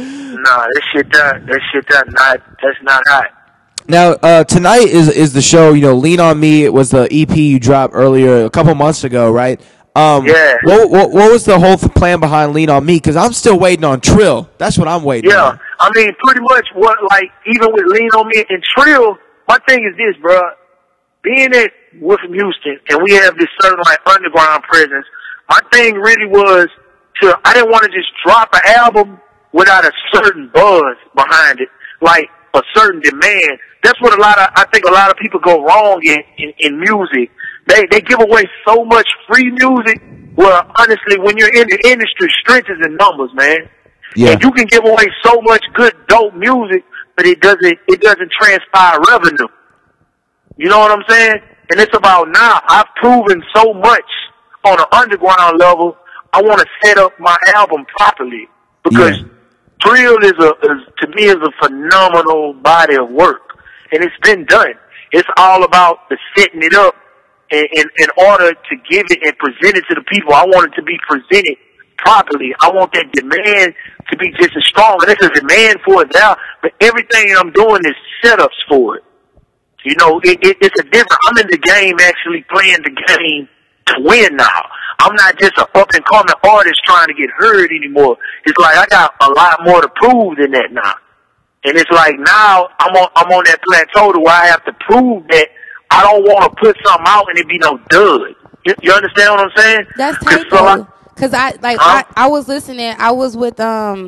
That's not hot. Now tonight is the show. You know, Lean on Me. It was the EP you dropped earlier a couple months ago, right? Yeah. What was the whole plan behind Lean on Me? Because I'm still waiting on Trill. That's what I'm waiting on. Yeah, I mean, pretty much even with Lean on Me and Trill, my thing is this, bro. Being at Wolfram Houston, and we have this certain like underground presence, my thing really was I didn't want to just drop an album without a certain buzz behind it, like a certain demand. That's what I think a lot of people go wrong in music. They give away so much free music. Well, honestly, when you're in the industry, strength is in numbers, man. Yeah. And you can give away so much good, dope music, but it doesn't transpire revenue. You know what I'm saying? And it's about now. I've proven so much on an underground level. I want to set up my album properly because Trill to me is a phenomenal body of work, and it's been done. It's all about the setting it up in order to give it and present it to the people. I want it to be presented properly. I want that demand to be just as strong. And there's a demand for it now, but everything I'm doing is setups for it. You know, it's a different. I'm in the game actually playing the game to win now. I'm not just an up and coming artist trying to get heard anymore. It's like I got a lot more to prove than that now. And it's like now I'm on that plateau to where I have to prove that I don't want to put something out and it be no dud. You understand what I'm saying? That's tight though. Cause I was listening. I was with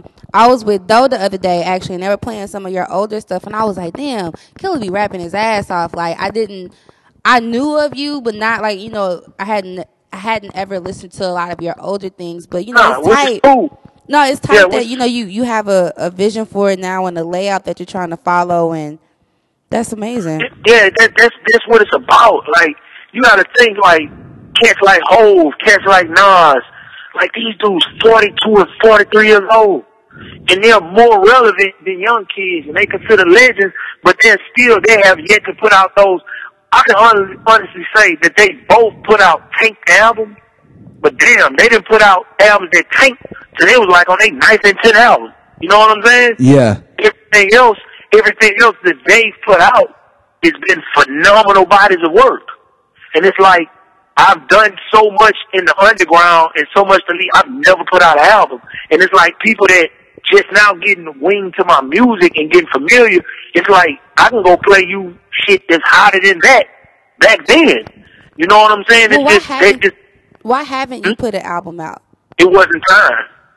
Doe the other day actually, and they were playing some of your older stuff, and I was like, damn, Killer be rapping his ass off. Like I knew of you, but not like, you know, I hadn't ever listened to a lot of your older things, but you know, it's tight. No, it's tight that you know you have a vision for it now and a layout that you're trying to follow, and that's amazing. Yeah, that's what it's about. Like you got to think like cats like Hove, cats like Nas. Like these dudes 42 and 43 years old. And they're more relevant than young kids. And they consider legends, but they have yet to put out those. I can honestly say that they both put out Tank albums. But damn, they didn't put out albums that Tank till they was like on their 9th and 10th album. You know what I'm saying? Yeah. Everything else that they've put out has been phenomenal bodies of work. And it's like, I've done so much in the underground and so much to lead. I've never put out an album. And it's like people that just now getting winged to my music and getting familiar, it's like I can go play you shit that's hotter than that back then. You know what I'm saying? Well, why haven't you put an album out? It wasn't time.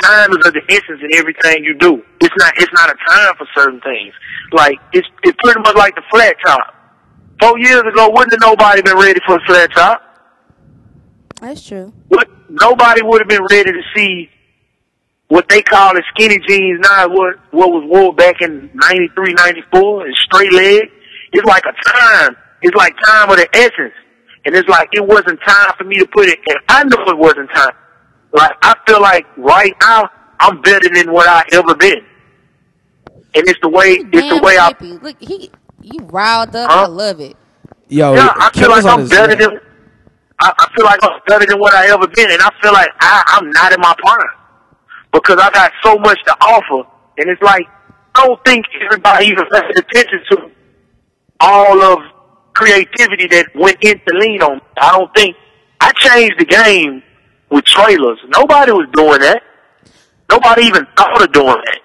time is of the essence in everything you do. It's not a time for certain things. Like it's pretty much like the flat top. 4 years ago, wouldn't have nobody been ready for a flat top. That's true. Nobody would have been ready to see what they call as skinny jeans now, what was worn back in 93, 94, and straight leg. It's like a time. It's like time of the essence. And it's like it wasn't time for me to put it, and I know it wasn't time. Like, I feel like right now, I'm better than what I ever been. And it's the way, happy. Look, you riled up. I love it. Yo, yeah, I feel like I'm better than, I feel like I'm better than what I ever been, and I feel like I'm not in my prime. Because I got so much to offer, and it's like, I don't think everybody even pays attention to all of creativity that went into Lean on me. I don't think, I changed the game with trailers. Nobody was doing that. Nobody even thought of doing that.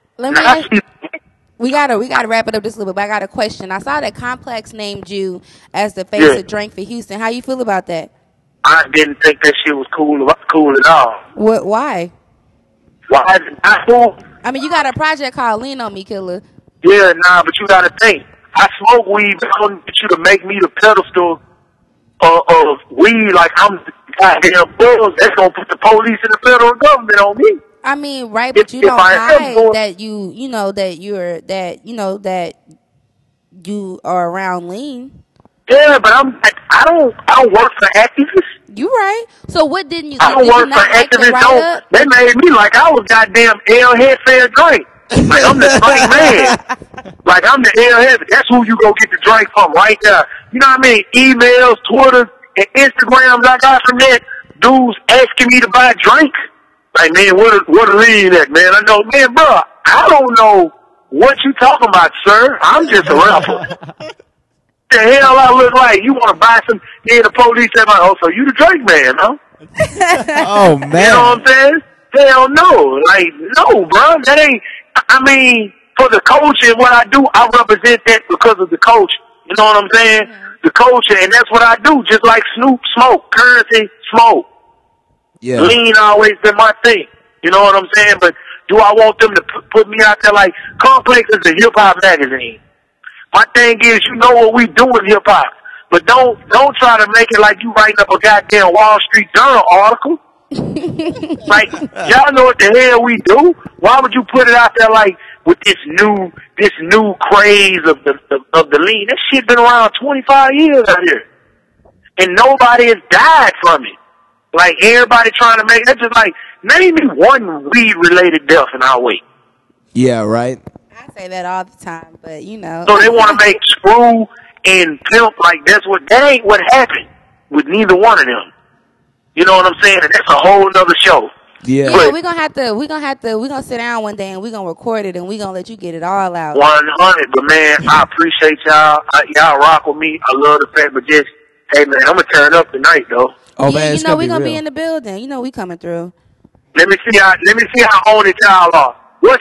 We gotta wrap it up just a little bit, but I got a question. I saw that Complex named you as the face of Drink for Houston. How you feel about that? I didn't think that shit was cool at all. What? Why? Why is it not cool? I mean, you got a project called Lean on Me, Killer. Yeah, nah, but you gotta think. I smoke weed, but I don't get you to make me the pedestal of weed like I'm the goddamn buzz. That's gonna put the police and the federal government on me. I mean, right, but you don't hide that you are around Lean. Yeah, but I don't work for activists. You right. So what didn't you? I don't work for activists. They made me like I was goddamn L Headfair Drink. Like I'm the drink man. Like I'm the L Head. That's who you go get the drink from right there. You know what I mean? Emails, Twitter, and Instagrams I got from that. Dudes asking me to buy a drink. Like, man, what a Lean at, man? I know, man, bro, I don't know what you talking about, sir. I'm just a rapper. The hell I look like? You want to buy some? Then the police say, "Oh, so you the Drake man, huh?" Oh man, you know what I'm saying? Hell no, like no, bro. That ain't. I mean, for the culture and what I do, I represent that because of the culture. You know what I'm saying? The culture, and that's what I do. Just like Snoop smoke, Currency smoke. Yeah. Lean always been my thing. You know what I'm saying? But do I want them to put me out there like Complex is a hip hop magazine? My thing is, you know what we do in hip hop, but don't try to make it like you writing up a goddamn Wall Street Journal article. Like y'all know what the hell we do. Why would you put it out there like with this new craze of the lean? That shit been around 25 years out here, and nobody has died from it. Like everybody trying to make that's just like name me one weed related death in our way. Yeah, right. I say that all the time, but you know. So they want to make Screw and Pimp like that ain't what happened with neither one of them. You know what I'm saying? And that's a whole nother show. Yeah. We're gonna sit down one day and we're gonna record it and we're gonna let you get it all out. 100, but man, I appreciate y'all. Y'all rock with me. I love the fact, but just hey man, I'm gonna turn up tonight though. Oh yeah, man, you know we're gonna be in the building. You know we coming through. Let me see how on it y'all are. What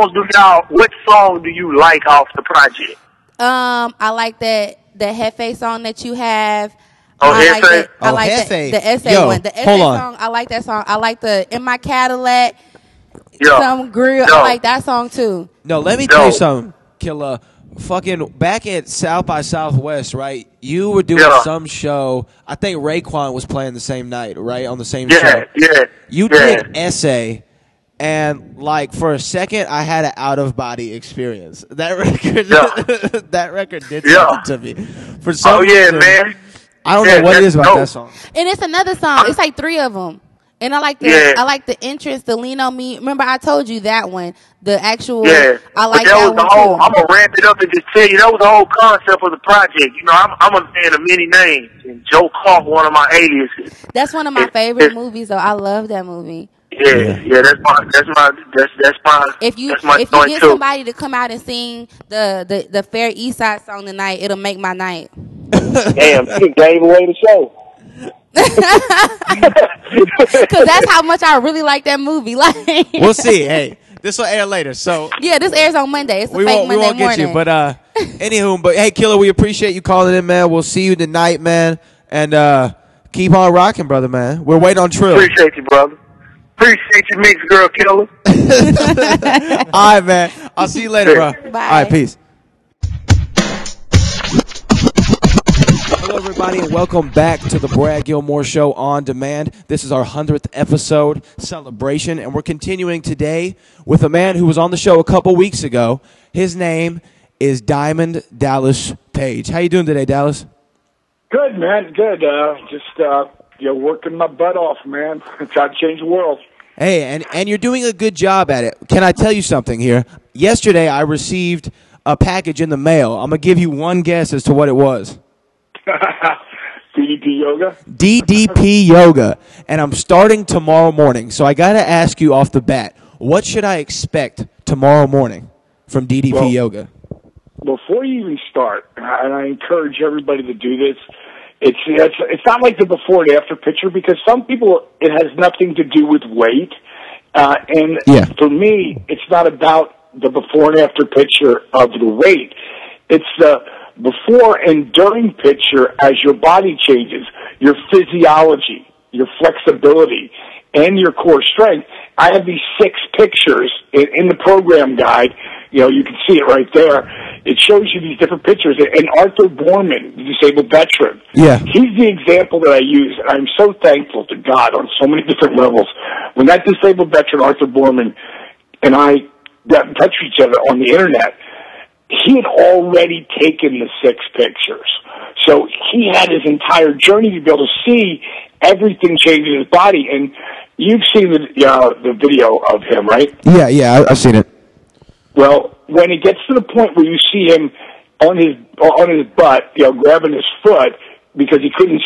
song do you like off the project? I like the Hefe song that you have. Oh, Hefe. I like Hefe. the essay one. The essay song. I like that song. I like the In My Cadillac. Some grill. I like that song too. No, let me tell you something, Killer. Fucking back at South by Southwest, right? You were doing some show. I think Raekwon was playing the same night, right? On the same show. Yeah. You did Essay, and like for a second, I had an out of body experience. That record, that record did something to me. For some reason, man. I don't know what it is about that song. And it's another song. It's like 3 of them. And I like the entrance, the Lean on Me. Remember, I told you that one. The actual, I like that one too. I'm gonna ramp it up and just tell you that was the whole concept of the project. You know, I'm a man of many names, and Joe Clark, one of my aliases. That's one of my favorite movies, though. I love that movie. Yeah, that's my. If you get somebody to come out and sing the Fair East Side song tonight, it'll make my night. Damn, you gave away the show. Because that's how much I really like that movie. Like, we'll see. Hey, this will air later. So yeah, this airs on Monday. It's a fake Monday morning. We won't get you, but anywho, but hey, Killer, we appreciate you calling in, man. We'll see you tonight, man, and keep on rocking, brother, man. We're waiting on Trill. Appreciate you, brother. Appreciate you, mixed girl killer. All right, man. I'll see you later, bro. Bye. All right, peace. Hello, everybody, and welcome back to the Brad Gilmore Show on demand. This is our 100th episode celebration, and we're continuing today with a man who was on the show a couple weeks ago. His name is Diamond Dallas Page. How you doing today, Dallas? Good, man. Good. Working my butt off, man. Trying to change the world. Hey, and you're doing a good job at it. Can I tell you something here? Yesterday, I received a package in the mail. I'm going to give you one guess as to what it was. DDP Yoga? DDP Yoga. And I'm starting tomorrow morning. So I got to ask you off the bat, what should I expect tomorrow morning from DDP Yoga? Before you even start, and I encourage everybody to do this, it's not like the before and after picture, because some people, it has nothing to do with weight. For me, it's not about the before and after picture of the weight. It's the before and during picture as your body changes, your physiology, your flexibility, and your core strength. I have these 6 pictures in the program guide. You can see it right there. It shows you these different pictures. And Arthur Borman, the disabled veteran, he's the example that I use. And I'm so thankful to God on so many different levels. When that disabled veteran, Arthur Borman, and I got in touch with each other on the internet, he had already taken the 6 pictures. So he had his entire journey to be able to see everything change in his body. And you've seen the video of him, right? Yeah, I've seen it. Well, when it gets to the point where you see him on his butt, grabbing his foot because he couldn't,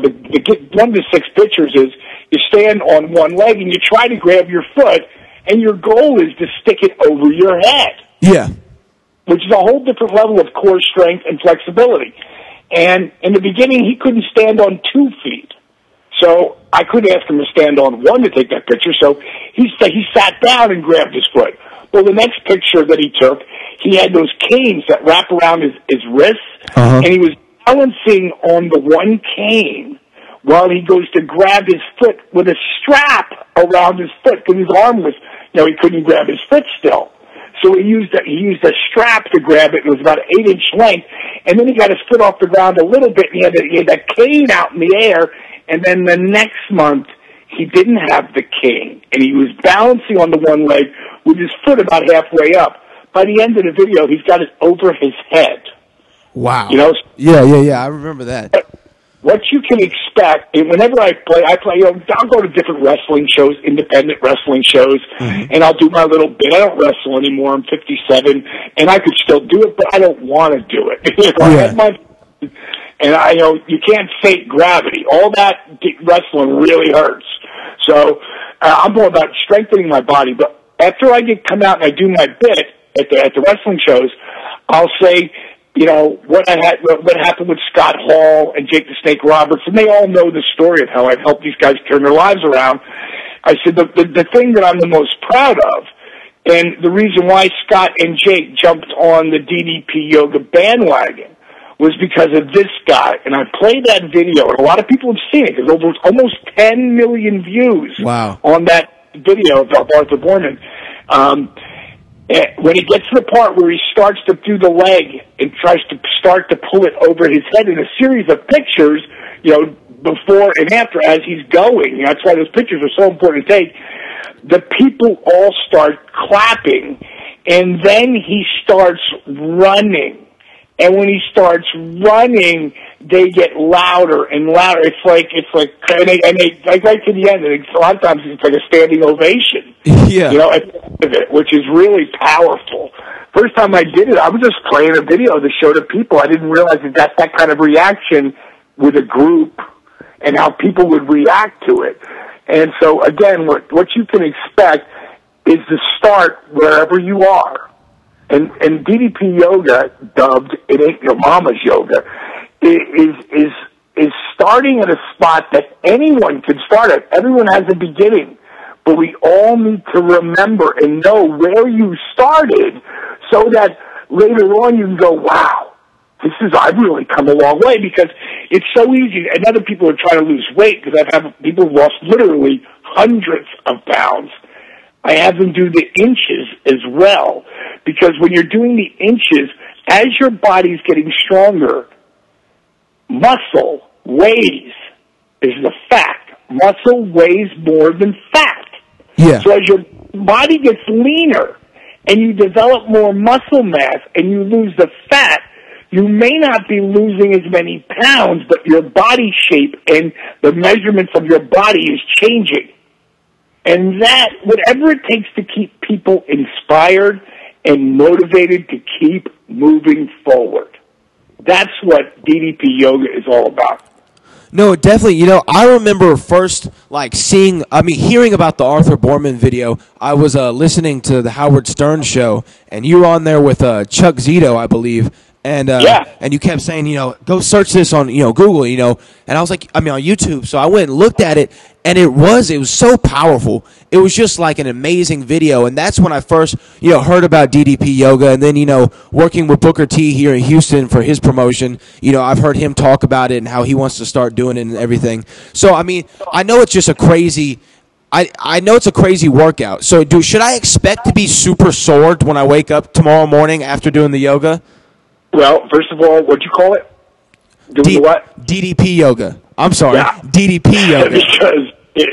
one of the 6 pictures is you stand on one leg and you try to grab your foot, and your goal is to stick it over your head. Yeah. Which is a whole different level of core strength and flexibility. And in the beginning, he couldn't stand on 2 feet. So I couldn't ask him to stand on 1 to take that picture, so he sat down and grabbed his foot. Well, the next picture that he took, he had those canes that wrap around his wrists, and he was balancing on the one cane while he goes to grab his foot with a strap around his foot, because his arm was, he couldn't grab his foot still. So he used a strap to grab it. It was about an 8-inch length, and then he got his foot off the ground a little bit, and he had that cane out in the air, and then the next month, he didn't have the cane, and he was balancing on the one leg with his foot about halfway up. By the end of the video, he's got it over his head. Wow. Yeah, I remember that. What you can expect, and whenever I play, I'll go to different wrestling shows, independent wrestling shows, and I'll do my little bit. I don't wrestle anymore. I'm 57, and I could still do it, but I don't want to do it. You can't fake gravity. All that wrestling really hurts. So I'm more about strengthening my body. But after I come out and I do my bit at the wrestling shows, I'll say, what happened with Scott Hall and Jake the Snake Roberts, and they all know the story of how I've helped these guys turn their lives around. I said the thing that I'm the most proud of, and the reason why Scott and Jake jumped on the DDP Yoga bandwagon, was because of this guy. And I played that video, and a lot of people have seen it. There's almost 10 million views on that video of Arthur Borman. When he gets to the part where he starts to do the leg and tries to start to pull it over his head in a series of pictures, before and after as he's going, that's why those pictures are so important to take, the people all start clapping, and then he starts running. And when he starts running, they get louder and louder. It's like, and they right to the end. And a lot of times it's like a standing ovation. Yeah. At the end of it, which is really powerful. First time I did it, I was just playing a video to show to people. I didn't realize that kind of reaction with a group and how people would react to it. And so again, what you can expect is to start wherever you are. And DDP Yoga, dubbed "It Ain't Your Mama's Yoga," is starting at a spot that anyone can start at. Everyone has a beginning, but we all need to remember and know where you started, so that later on you can go, "Wow, I've really come a long way." Because it's so easy. And other people are trying to lose weight, because I've had people lost literally hundreds of pounds, I have them do the inches as well. Because when you're doing the inches, as your body's getting stronger, muscle weighs, is the fact. Muscle weighs more than fat. Yeah. So as your body gets leaner and you develop more muscle mass and you lose the fat, you may not be losing as many pounds, but your body shape and the measurements of your body is changing. And that, whatever it takes to keep people inspired and motivated to keep moving forward, that's what DDP Yoga is all about. No, definitely. You know, I remember first, hearing about the Arthur Borman video. I was listening to the Howard Stern show, and you were on there with Chuck Zito, I believe. And and you kept saying, go search this on, Google, and I was like, on YouTube. So I went and looked at it, and it was so powerful. It was just like an amazing video. And that's when I first, heard about DDP Yoga. And then, working with Booker T here in Houston for his promotion, I've heard him talk about it and how he wants to start doing it and everything. So, I know it's just a crazy, I know it's a crazy workout. So should I expect to be super sore when I wake up tomorrow morning after doing the yoga? Well, first of all, what'd you call it? Doing what? DDP Yoga. I'm sorry. Yeah. DDP Yoga. Because,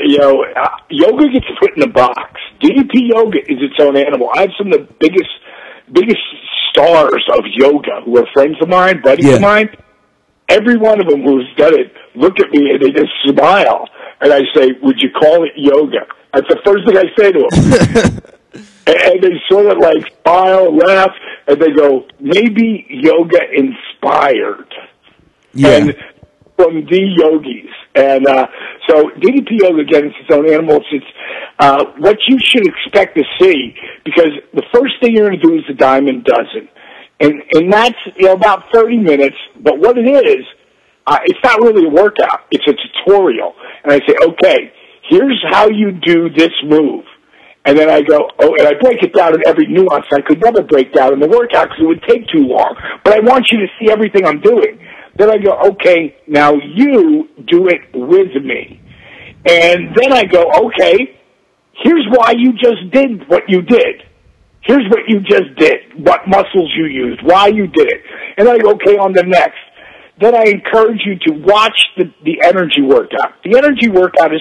yoga gets put in a box. DDP Yoga is its own animal. I have some of the biggest stars of yoga who are friends of mine, buddies of mine. Every one of them who's done it look at me and they just smile. And I say, would you call it yoga? That's the first thing I say to them. And they sort of smile, laugh, and they go, maybe yoga inspired. Yeah. And from the yogis. And so DDP Yoga, again, it's its own animal. It's what you should expect to see, because the first thing you're going to do is the Diamond Dozen. And that's about 30 minutes, but what it is, it's not really a workout. It's a tutorial. And I say, okay, here's how you do this move. And then I go, and I break it down in every nuance I could never break down in the workout because it would take too long. But I want you to see everything I'm doing. Then I go, okay, now you do it with me. And then I go, okay, here's why you just did what you did. Here's what you just did, what muscles you used, why you did it. And then I go, okay, on the next. Then I encourage you to watch the energy workout. The energy workout is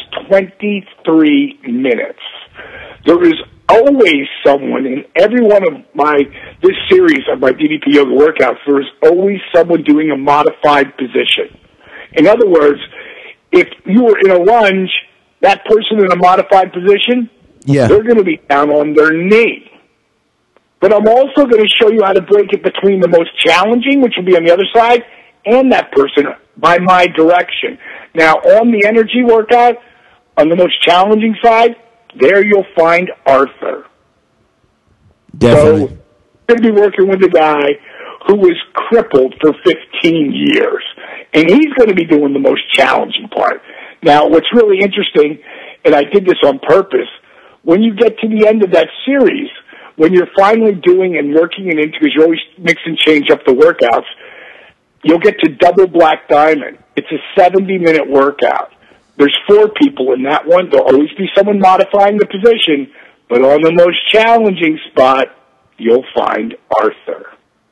23 minutes. There is always someone in every one of this series of my DDP Yoga workouts, there is always someone doing a modified position. In other words, if you were in a lunge, that person in a modified position, they're going to be down on their knee. But I'm also going to show you how to break it between the most challenging, which will be on the other side, and that person by my direction. Now, on the energy workout, on the most challenging side, there you'll find Arthur. Definitely. So, you're going to be working with a guy who was crippled for 15 years. And he's going to be doing the most challenging part. Now, what's really interesting, and I did this on purpose, when you get to the end of that series, when you're finally doing and working it into, because you always mix and change up the workouts, you'll get to double black diamond. It's a 70-minute workout. There's 4 people in that one. There'll always be someone modifying the position, but on the most challenging spot, you'll find Arthur.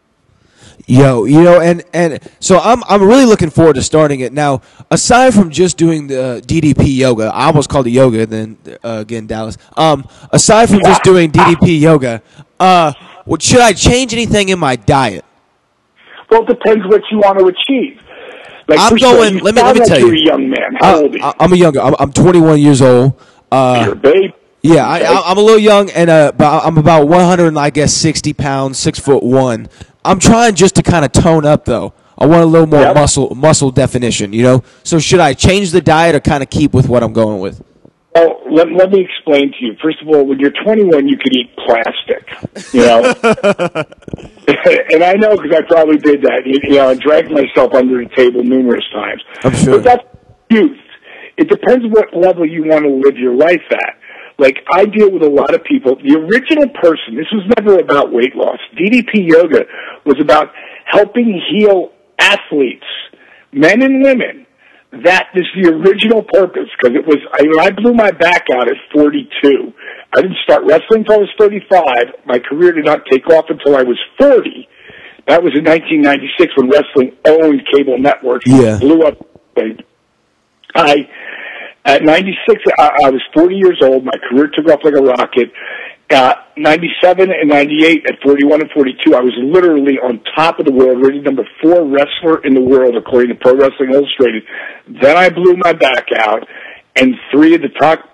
And so I'm really looking forward to starting it. Now, aside from just doing the DDP Yoga, I almost called it yoga, then again, Dallas. Aside from just doing DDP Yoga, should I change anything in my diet? Well, it depends what you want to achieve. I'm going. Let me tell you. You're a young man. How old are you? I'm a younger. I'm 21 years old. You're a babe. Yeah, I'm a little young, and I'm about 160 pounds, 6'1". I'm trying just to kind of tone up, though. I want a little more muscle definition, So should I change the diet or kind of keep with what I'm going with? Well, let me explain to you. First of all, when you're 21, you could eat plastic, And I know because I probably did that. I dragged myself under the table numerous times. I'm sure. But that's youth. It depends what level you want to live your life at. I deal with a lot of people. The original person, this was never about weight loss. DDP Yoga was about helping heal athletes, men and women, that is the original purpose, because it was, I blew my back out at 42. I didn't start wrestling until I was 35. My career did not take off until I was 40. That was in 1996 when wrestling owned cable networks. Yeah. Blew up. At 96, I was 40 years old. My career took off like a rocket. 97 and 98, at 41 and 42, I was literally on top of the world, rated number 4 wrestler in the world, according to Pro Wrestling Illustrated. Then I blew my back out, and 3 of the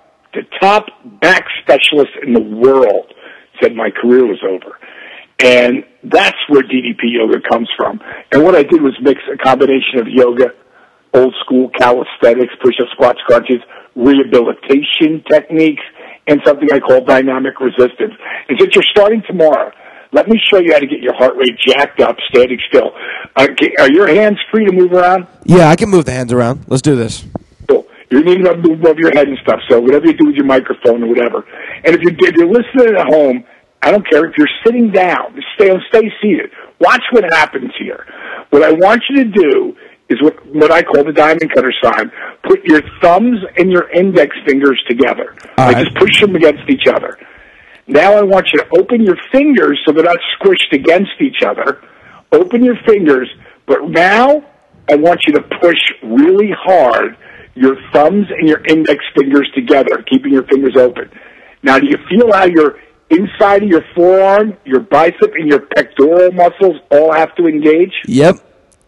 top back specialists in the world said my career was over. And that's where DDP yoga comes from. And what I did was mix a combination of yoga, old school calisthenics, push-up, squats, crunches, rehabilitation techniques, and something I call dynamic resistance. And since you're starting tomorrow, let me show you how to get your heart rate jacked up standing still. Are your hands free to move around? Yeah, I can move the hands around. Let's do this. Cool. You're needing to move above your head and stuff, so whatever you do with your microphone or whatever. And if you're listening at home, I don't care if you're sitting down. Stay seated. Watch what happens here. What I want you to do is what I call the diamond cutter sign. Put your thumbs and your index fingers together. Just push them against each other. Now I want you to open your fingers so they're not squished against each other. Open your fingers, but now I want you to push really hard your thumbs and your index fingers together, keeping your fingers open. Now, do you feel how your inside of your forearm, your bicep, and your pectoral muscles all have to engage? Yep.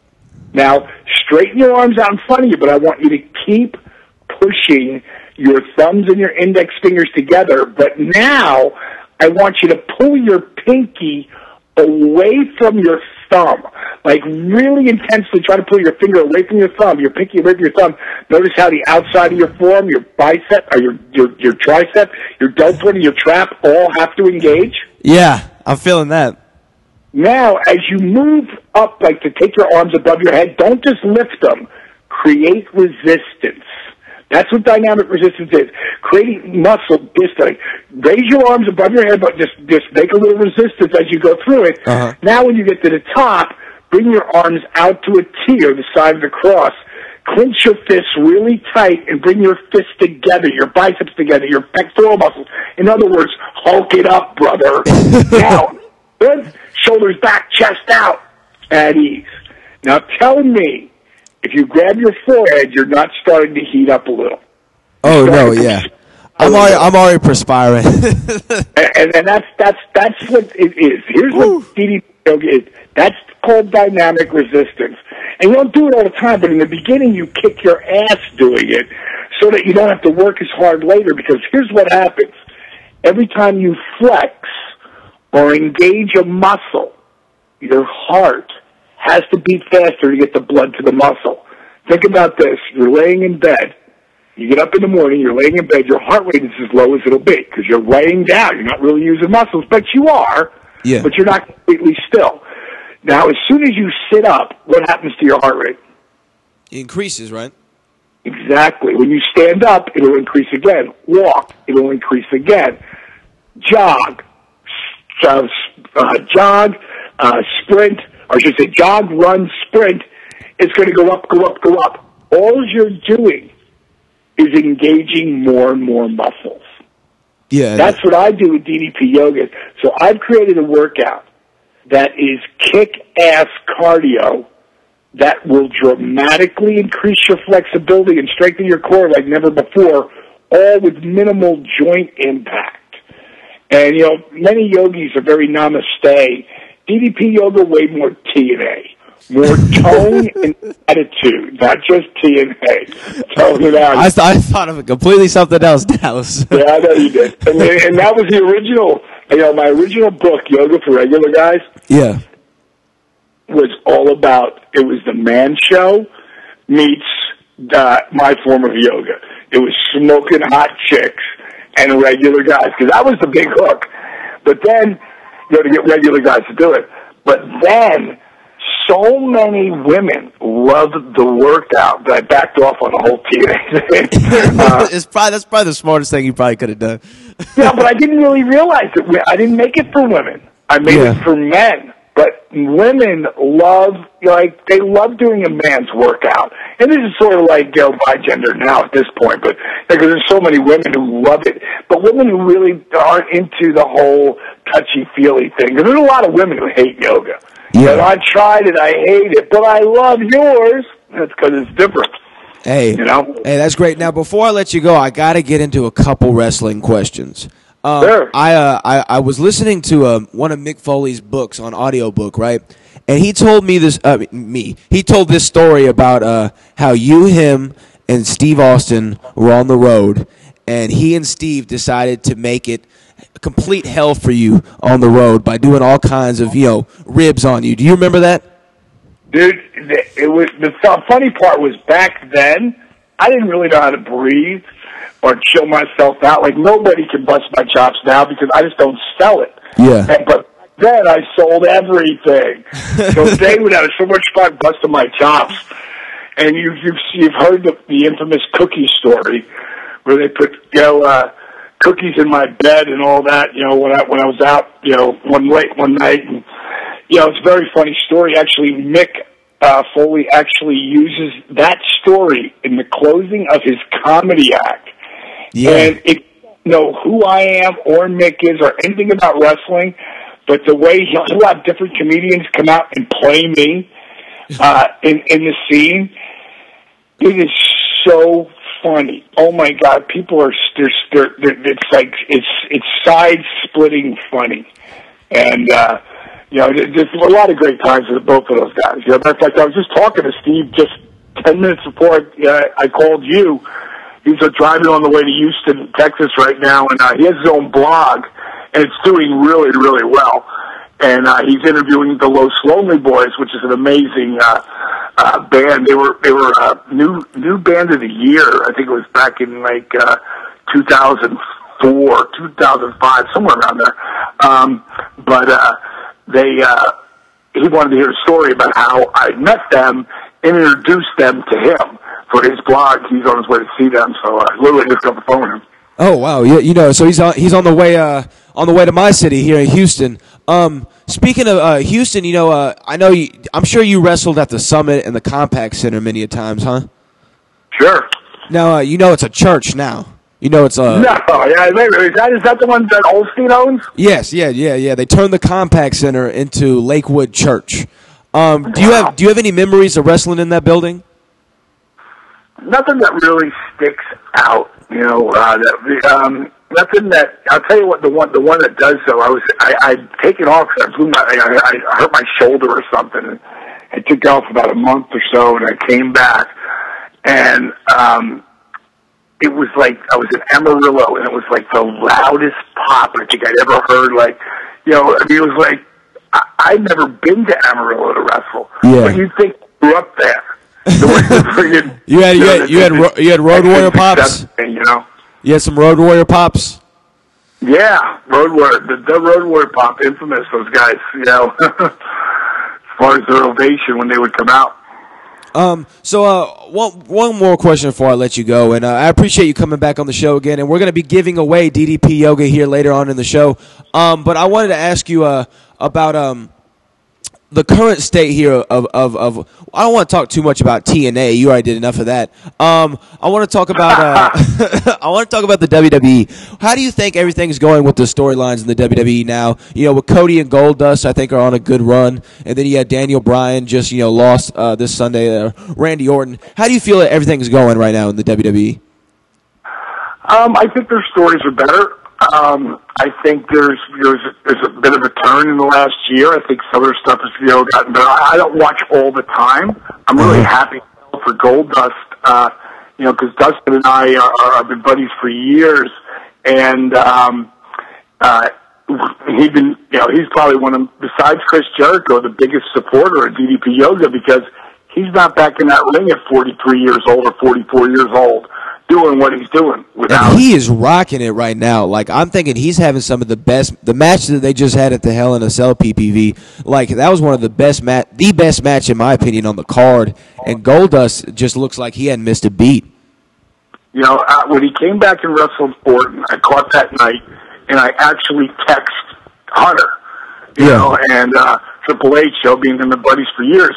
Now, straighten your arms out in front of you, but I want you to keep pushing your thumbs and your index fingers together. But now, I want you to pull your pinky away from your thumb. Like, really intensely try to pull your finger away from your thumb, your pinky away from your thumb. Notice how the outside of your forearm, your bicep, or your tricep, your deltoid, and your trap all have to engage. Yeah, I'm feeling that. Now, as you move up, like to take your arms above your head, don't just lift them. Create resistance. That's what dynamic resistance is. Creating muscle distance. Raise your arms above your head, but just make a little resistance as you go through it. Uh-huh. Now, when you get to the top, bring your arms out to a T, or the side of the cross. Clench your fists really tight and bring your fists together, your biceps together, your pectoral muscles. In other words, hulk it up, brother. Down. Good. Shoulders back, chest out. At ease. Now tell me, if you grab your forehead, you're not starting to heat up a little. Oh, no, yeah. I'm already perspiring. and that's what it is. Here's what DDP yoga is. That's called dynamic resistance. And you don't do it all the time, but in the beginning you kick your ass doing it so that you don't have to work as hard later, because here's what happens. Every time you flex or engage a muscle, your heart has to beat faster to get the blood to the muscle. Think about this. You're laying in bed. You get up in the morning, you're laying in bed, your heart rate is as low as it'll be because you're laying down. You're not really using muscles, but you are. Yeah. But you're not completely still. Now, as soon as you sit up, what happens to your heart rate? It increases, right? Exactly. When you stand up, it'll increase again. Walk, it'll increase again. Jog, sprint, or I should say jog, run, sprint. It's going to go up, go up, go up. All you're doing is engaging more and more muscles. Yeah. That's what I do with DDP yoga. So I've created a workout that is kick-ass cardio that will dramatically increase your flexibility and strengthen your core like never before, all with minimal joint impact. And, you know, many yogis are very namaste. DDP yoga, way more T and A. More tone and attitude, not just T and A. Tone it out. I thought of it completely something else, Dallas. Yeah, I know you did. And that was the original, you know, my original book, Yoga for Regular Guys. Yeah. Was all about, it was the man show meets my form of yoga. It was smoking hot chicks and regular guys, because that was the big hook. But then, you know, to get regular guys to do it. But then, so many women loved the workout that I backed off on the whole TNA thing. That's probably the smartest thing you probably could have done. Yeah, but I didn't really realize it. I didn't make it for women. I made it for men. But women they love doing a man's workout. And this is sort of like, by gender now at this point, but because there's so many women who love it. But women who really aren't into the whole touchy-feely thing. Because there's a lot of women who hate yoga. Yeah. And I tried it, I hate it, but I love yours. That's because it's different. Hey, hey, that's great. Now, before I let you go, I got to get into a couple wrestling questions. Sure. I was listening to one of Mick Foley's books on audiobook, right? And he told me this. He told this story about how him, and Steve Austin were on the road, and he and Steve decided to make it a complete hell for you on the road by doing all kinds of ribs on you. Do you remember that? Dude, it was the funny part was back then I didn't really know how to breathe or chill myself out. Like nobody can bust my chops now because I just don't sell it. Yeah. But then I sold everything. So they would have so much fun busting my chops. And you've heard the infamous cookie story where they put cookies in my bed and all that. When I was out one night and. It's a very funny story. Actually, Mick Foley actually uses that story in the closing of his comedy act. Yeah. And if you don't know who I am or Mick is or anything about wrestling, but the way he'll have different comedians come out and play me in the scene, it is so funny. Oh my God, people are it's side-splitting funny. And there's a lot of great times with both of those guys. In fact, I was just talking to Steve just 10 minutes before I called you. He's driving on the way to Houston, Texas right now, and he has his own blog, and it's doing really, really well. And he's interviewing the Los Lonely Boys, which is an amazing band. They were new band of the year. I think it was back in 2004, 2005, somewhere around there. He wanted to hear a story about how I met them and introduced them to him for his blog. He's on his way to see them, so I literally just got the phone with him. Oh wow, so he's on the way to my city here in Houston. Speaking of Houston, I'm sure you wrestled at the Summit and the Compact Center many a times, huh? Sure. Now it's a church now. It's no, yeah, is that the one that Olstein owns? Yes, yeah. They turned the Compact Center into Lakewood Church. Do you have any memories of wrestling in that building? Nothing that really sticks out. Nothing that I'll tell you what the one that does though. I'd taken off because I hurt my shoulder or something. And I took off about a month or so, and I came back, and it was like I was in Amarillo, and it was like the loudest pop I think I'd ever heard. It was like I'd never been to Amarillo to wrestle, but you'd think I grew up there. You had Road Warrior pops. You had some Road Warrior pops. Yeah, Road Warrior, the Road Warrior pop, infamous. Those guys, as far as their ovation when they would come out. So one more question before I let you go, and I appreciate you coming back on the show again, and we're going to be giving away DDP Yoga here later on in the show. But I wanted to ask you about the current state here of I don't want to talk too much about TNA. You already did enough of that. I want to talk about the WWE. How do you think everything's going with the storylines in the WWE now? With Cody and Goldust, I think are on a good run, and then you had Daniel Bryan just lost this Sunday. Randy Orton. How do you feel that everything's going right now in the WWE? I think their stories are better. I think there's a bit of a turn in the last year. I think some of their stuff has gotten better. I don't watch all the time. I'm really happy for Goldust, because Dustin and I have been buddies for years, and he's probably one of, besides Chris Jericho, the biggest supporter of DDP Yoga because he's not back in that ring at 43 years old or 44 years old. Doing what he's doing and he is rocking it right now. Like I'm thinking he's having some of the best. The match that they just had at the Hell in a Cell PPV, like that was one of the best match in my opinion on the card. And Goldust just looks like he hadn't missed a beat. When he came back and wrestled Orton, I caught that night, and I actually texted Hunter. And Triple H, being in the buddies for years.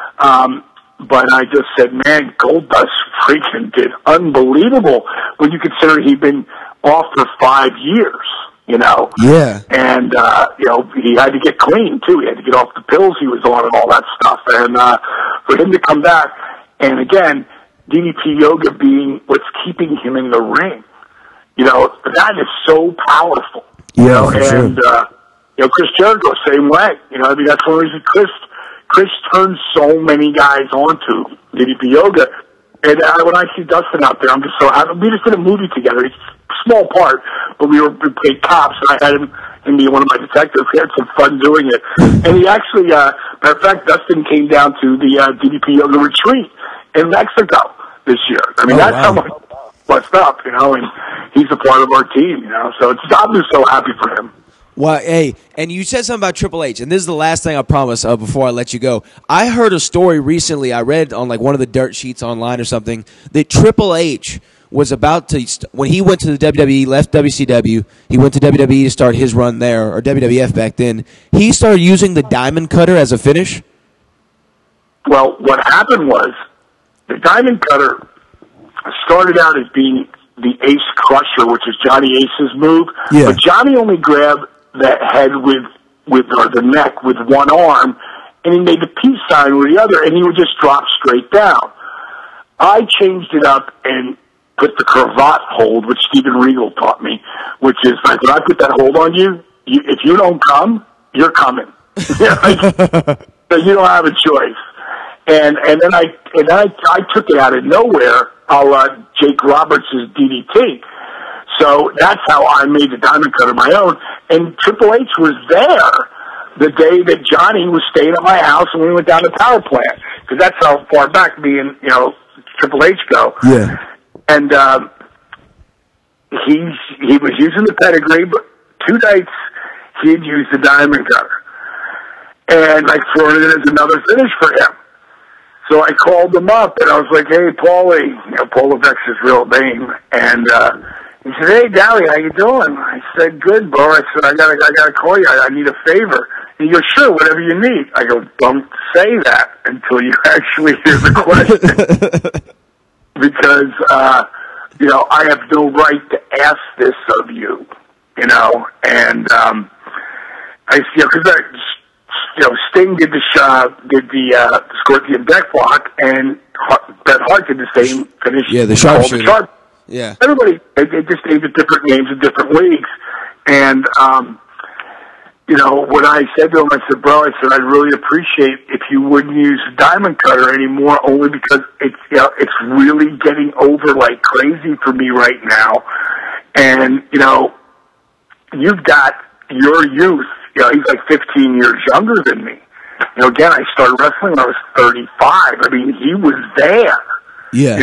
But I just said, man, Goldust freaking did unbelievable when you consider he'd been off for 5 years, Yeah. And, he had to get clean, too. He had to get off the pills he was on and all that stuff. And for him to come back, and again, DDP Yoga being what's keeping him in the ring, that is so powerful. Yeah, for and, Chris Jericho, same way. That's one reason Chris turned so many guys onto DDP Yoga. And when I see Dustin out there, I'm just so happy. We just did a movie together. It's a small part, but we played cops, and I had him be one of my detectives. We had some fun doing it. And he actually, matter of fact, Dustin came down to the DDP Yoga retreat in Mexico this year. I mean, that's how much what's up, and he's a part of our team, So I'm just so happy for him. Well, hey, and you said something about Triple H, and this is the last thing I promise before I let you go. I heard a story recently, I read on like one of the dirt sheets online or something, that Triple H was about to, when he went to the WWE, left WCW, he went to WWE to start his run there, or WWF back then, he started using the Diamond Cutter as a finish? Well, what happened was, the Diamond Cutter started out as being the Ace Crusher, which is Johnny Ace's move, but Johnny only grabbed the head or the neck with one arm, and he made the peace sign with the other, and he would just drop straight down. I changed it up and put the cravat hold, which Steven Regal taught me, which is like, when I put that hold on you, if you don't come, you're coming. So you don't have a choice. And then I took it out of nowhere, a la Jake Roberts' DDT. So that's how I made the Diamond Cutter my own. And Triple H was there the day that Johnny was staying at my house and we went down to Power Plant. Because that's how far back me and, Triple H go. Yeah. And he was using the pedigree, but 2 nights he had used the Diamond Cutter. And I threw it in as another finish for him. So I called him up and I was like, hey, Paulie, Paul Levesque's real name. And he said, hey, Dally, how you doing? I said, good, bro. I said, I gotta call you. I need a favor. And he goes, sure, whatever you need. I go, don't say that until you actually hear the question. Because, I have no right to ask this of you, and, Sting did the Scorpion deck block, and Bret Hart did the same finish. Yeah, the sharpshooter. Yeah. Everybody, they just named it different names in different leagues. And, when I said to him, I said, bro, I'd really appreciate if you wouldn't use Diamond Cutter anymore, only because it's really getting over like crazy for me right now. And, you've got your youth. He's like 15 years younger than me. Again, I started wrestling when I was 35. I mean, he was there. Yeah.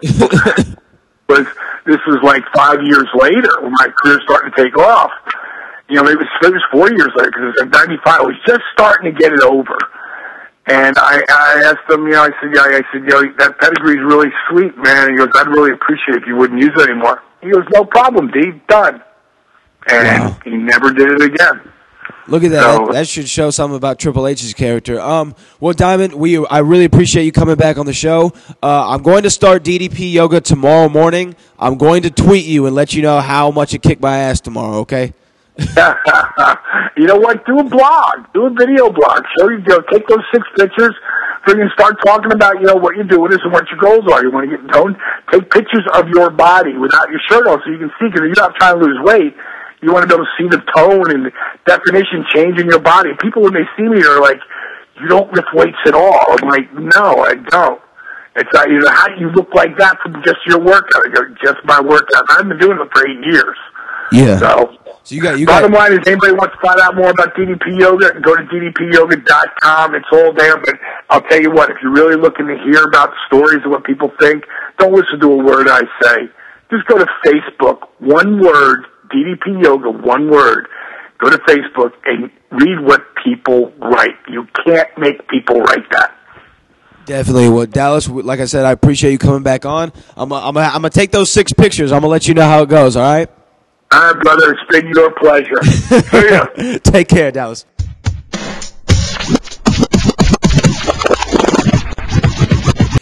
This was like 5 years later when my career started to take off. It was 4 years later because it was like 95. I was just starting to get it over. And I asked him, I said, that pedigree's really sweet, man. And he goes, I'd really appreciate it if you wouldn't use it anymore. He goes, no problem, D, done. And he never did it again. Look at that. So, that should show something about Triple H's character. Well, Diamond, I really appreciate you coming back on the show. I'm going to start DDP Yoga tomorrow morning. I'm going to tweet you and let you know how much it kicked my ass tomorrow, okay? You know what? Do a blog. Do a video blog. Take those 6 pictures. Freaking start talking about, what you're doing and what your goals are. You want to get toned? Take pictures of your body without your shirt on so you can see, because you're not trying to lose weight. You want to be able to see the tone and the definition change in your body. People, when they see me, are like, you don't lift weights at all. I'm like, no, I don't. It's not, how do you look like that from just your workout? Just my workout. I've been doing it for 8 years. Yeah. So you got. Bottom line is, anybody wants to find out more about DDP Yoga, go to ddpyoga.com. It's all there. But I'll tell you what, if you're really looking to hear about stories of what people think, don't listen to a word I say. Just go to Facebook, one word, DDP Yoga, one word. Go to Facebook and read what people write. You can't make people write that. Definitely. Well, Dallas, like I said, I appreciate you coming back on. I'm gonna take those 6 pictures. I'm gonna let you know how it goes. All right. All right, brother. It's been your pleasure. Take care, Dallas.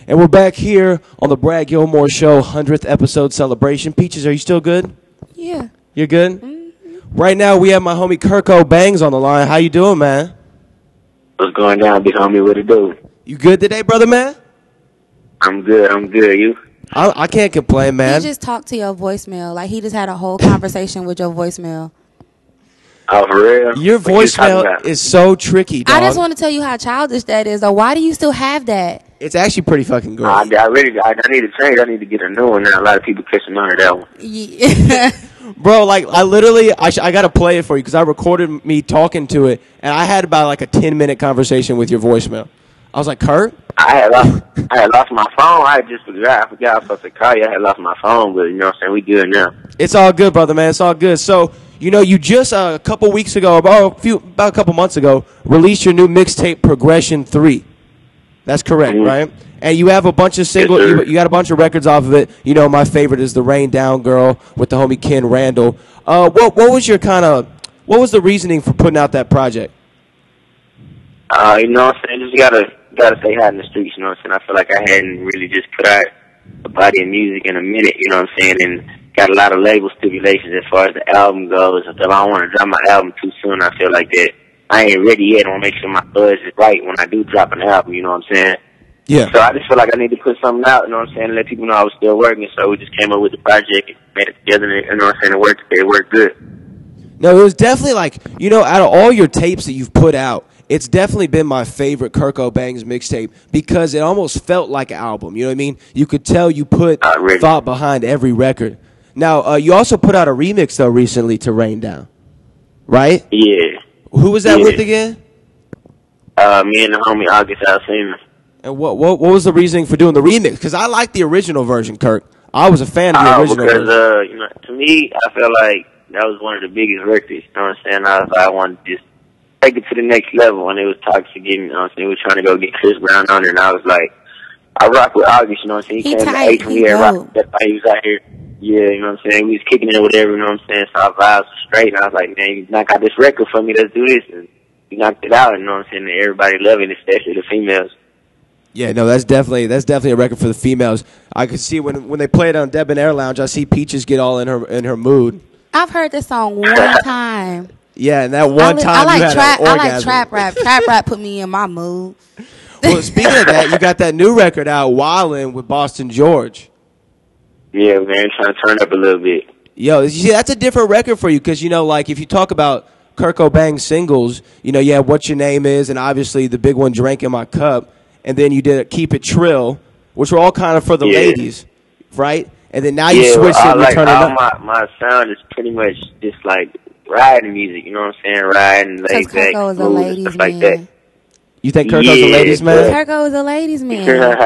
And we're back here on the Brad Gilmore Show 100th episode celebration. Peaches, are you still good? Yeah. You're good? Right now, we have my homie Kirko Bangs on the line. How you doing, man? What's going down, big homie? What it do? You good today, brother, man? I'm good. You? I can't complain, man. He just talked to your voicemail. Like, he just had a whole conversation with your voicemail. Oh, for real? Your voicemail is so tricky, dog. I just want to tell you how childish that is. Or why do you still have that? It's actually pretty fucking great. I need to change. I need to get a new one now. A lot of people catching on to that one. Yeah. Bro, like, I literally, I got to play it for you because I recorded me talking to it, and I had about like a 10-minute conversation with your voicemail. I was like, Kurt? I had lost my phone. I forgot I was supposed to call you. I had lost my phone, but you know what I'm saying? We good now. It's all good, brother, man. It's all good. So, you know, you just a couple weeks ago, about a couple months ago, released your new mixtape, Progression 3. That's correct, right? And you have a bunch of singles. You got a bunch of records off of it. You know, my favorite is the Rain Down Girl with the homie Ken Randall. What was your what was the reasoning for putting out that project? You know what I'm saying? Just gotta stay hot in the streets. You know what I'm saying? I feel like I hadn't really just put out a body of music in a minute. You know what I'm saying? And got a lot of label stipulations as far as the album goes. If I don't want to drop my album too soon, I feel like that I ain't ready yet. I want to make sure my buzz is right when I do drop an album. You know what I'm saying? Yeah. So I just feel like I need to put something out, you know what I'm saying, and let people know I was still working. So we just came up with the project and made it together, and, you know what I'm saying, it worked good. No, it was definitely like, you know, out of all your tapes that you've put out, it's definitely been my favorite Kirko Bangs mixtape because it almost felt like an album. You know what I mean? You could tell you put thought behind every record. Now, you also put out a remix, though, recently to Rain Down, right? Yeah. Who was that with again? Me and the homie August Alcina. And what was the reasoning for doing the remix? Because I like the original version, Kirk. I was a fan of the original version. Because, you know, to me, I feel like that was one of the biggest records. You know what I'm saying? I wanted to just take it to the next level, and it was Toxic getting, you know what I'm saying? We were trying to go get Chris Brown on it, and I was like, I rock with August, you know what I'm saying? He came to H when he had rock that he was out here. Yeah, you know what I'm saying? We was kicking it or whatever, you know what I'm saying? So our vibes were straight, and I was like, man, you knock out this record for me, let's do this. And he knocked it out, you know what I'm saying? And everybody loved it, especially the females. Yeah, no, that's definitely a record for the females. I could see when they play it on Debonair Lounge, I see Peaches get all in her mood. I've heard this song one time. Yeah, and that one time I you had like an orgasm. I like trap rap. Trap rap put me in my mood. Well, speaking of that, you got that new record out, Wildin' with Boston George. Yeah, man, trying to turn up a little bit. Yo, you see, that's a different record for you because, you know, like if you talk about Kirko Bang singles, you know, yeah, What Your Name Is, and obviously the big one, Drank in My Cup. And then you did Keep It Trill, which were all kind of for the ladies, right? And then now you switched it and turn it up. My sound is pretty much just like riding music, you know what I'm saying? Riding, laid back, Kirko is a ladies' stuff like man. that. You think Kirko's a ladies' man? Kirko is a ladies' man.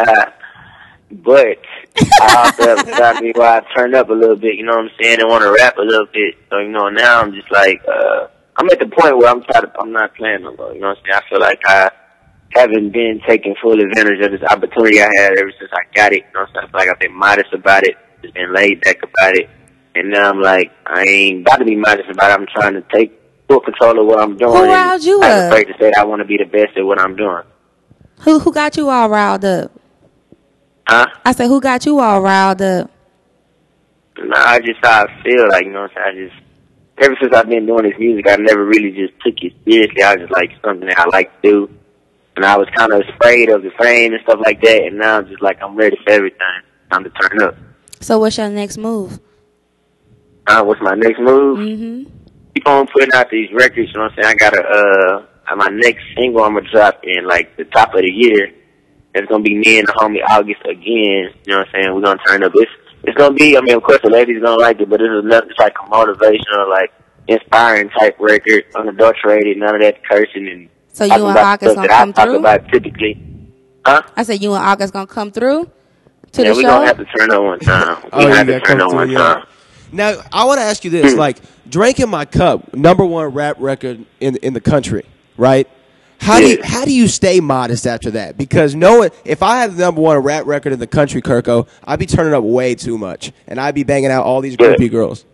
But I also got me where I turned up a little bit, you know what I'm saying, and want to rap a little bit. So, you know, now I'm just like, I'm at the point where I'm not playing no more, you know what I'm saying? I feel like I haven't been taking full advantage of this opportunity I had ever since I got it. You know what I'm saying? I feel like I've been modest about it, just been laid back about it. And now I'm like, I ain't about to be modest about it. I'm trying to take full control of what I'm doing. Who riled you up? I'm afraid to say that I want to be the best at what I'm doing. Who got you all riled up? Huh? I said, who got you all riled up? Nah, just how I feel. Like, you know what I'm saying? Ever since I've been doing this music, I never really just took it seriously. I was just like something that I like to do. And I was kind of afraid of the fame and stuff like that. And now I'm just like, I'm ready for everything. Time to turn up. So what's your next move? What's my next move? Mm-hmm. Keep on putting out these records, you know what I'm saying? I got my next single I'm going to drop in, like, the top of the year. It's going to be me and the homie August again. You know what I'm saying? We're going to turn up. It's going to be, I mean, of course, the ladies going to like it, but it's like a motivational, like, inspiring type record, unadulterated, none of that cursing and so you and August gonna come through? About typically. Huh? I said you and August gonna come through to the show? Yeah, we're gonna have to turn up one time. We have to turn up one time. Now, I want to ask you this. Like, Drink in My Cup, #1 rap record in the country, right? How do you stay modest after that? Because if I had the #1 rap record in the country, Kirko, I'd be turning up way too much. And I'd be banging out all these groupie girls.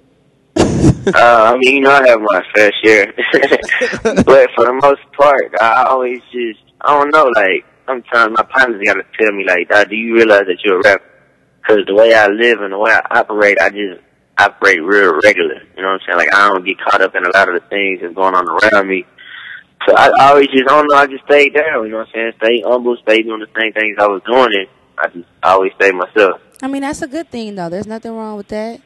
I mean, you know, I have my fair share. But for the most part, I always just, I don't know, like, sometimes my partners gotta tell me like, "Dog, do you realize that you're a rapper?" Because the way I live and the way I operate, I just operate real regular. You know what I'm saying? Like, I don't get caught up in a lot of the things that's going on around me. So I always just, I don't know, I just stayed down. You know what I'm saying? Stay humble, stay doing the same things I was doing, and I always stay myself. I mean, that's a good thing, though. There's nothing wrong with that.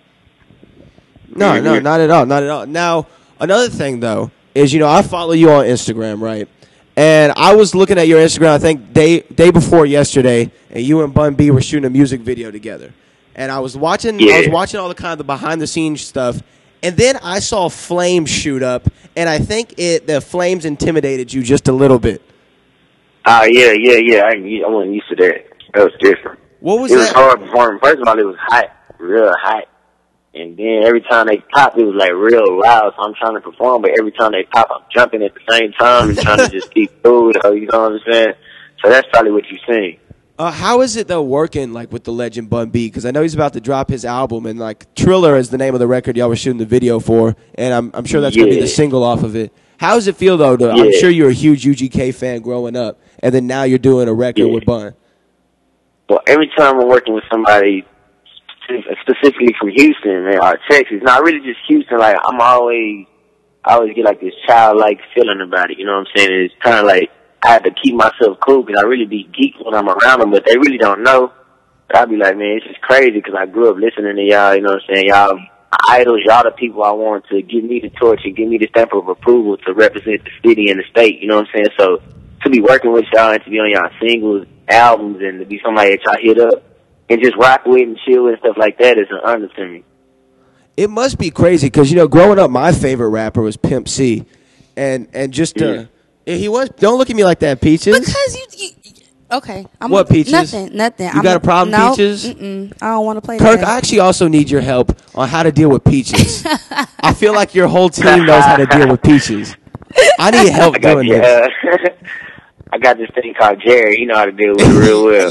No, not at all. Not at all. Now, another thing, though, is, I follow you on Instagram, right? And I was looking at your Instagram, I think, day before yesterday, and you and Bun B were shooting a music video together. And I was watching all the kind of the behind-the-scenes stuff, and then I saw flames shoot up, and I think the flames intimidated you just a little bit. Yeah. I wasn't used to that. That was different. What was that? It that? was hard performing. First of all, it was hot, real hot. And then every time they pop, it was like real loud. So I'm trying to perform, but every time they pop, I'm jumping at the same time and trying to just keep cool. You know what I'm saying? So that's probably what you're seeing. How is it, though, working like with the legend Bun B? Because I know he's about to drop his album, and like Triller is the name of the record y'all were shooting the video for, and I'm sure that's going to be the single off of it. How does it feel, though? I'm sure you're a huge UGK fan growing up, and then now you're doing a record with Bun. Well, every time I'm working with somebody specifically from Houston, man, or Texas, not really just Houston, like I always get like this childlike feeling about it, you know what I'm saying? And it's kind of like I have to keep myself cool because I really be geeked when I'm around them, but they really don't know. But I be like, man, it's just crazy because I grew up listening to y'all, you know what I'm saying? Y'all my idols, y'all the people I want to give me the torch and give me the stamp of approval to represent the city and the state, you know what I'm saying? So to be working with y'all and to be on y'all singles, albums, and to be somebody that y'all hit up and just rock with and chill and stuff like that is an honor to me. It must be crazy because, growing up, my favorite rapper was Pimp C. And just, he was, don't look at me like that, Peaches. Because you okay. What, Peaches? Nothing. You got a problem, no, Peaches? I don't want to play Kirk, that. I actually also need your help on how to deal with Peaches. I feel like your whole team knows how to deal with Peaches. I need help doing this. I got this thing called Jerry. You know how to deal with it real well.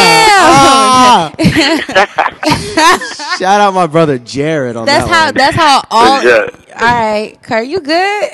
Shout out my brother Jared on that one. That's how all right, Kurt, you good?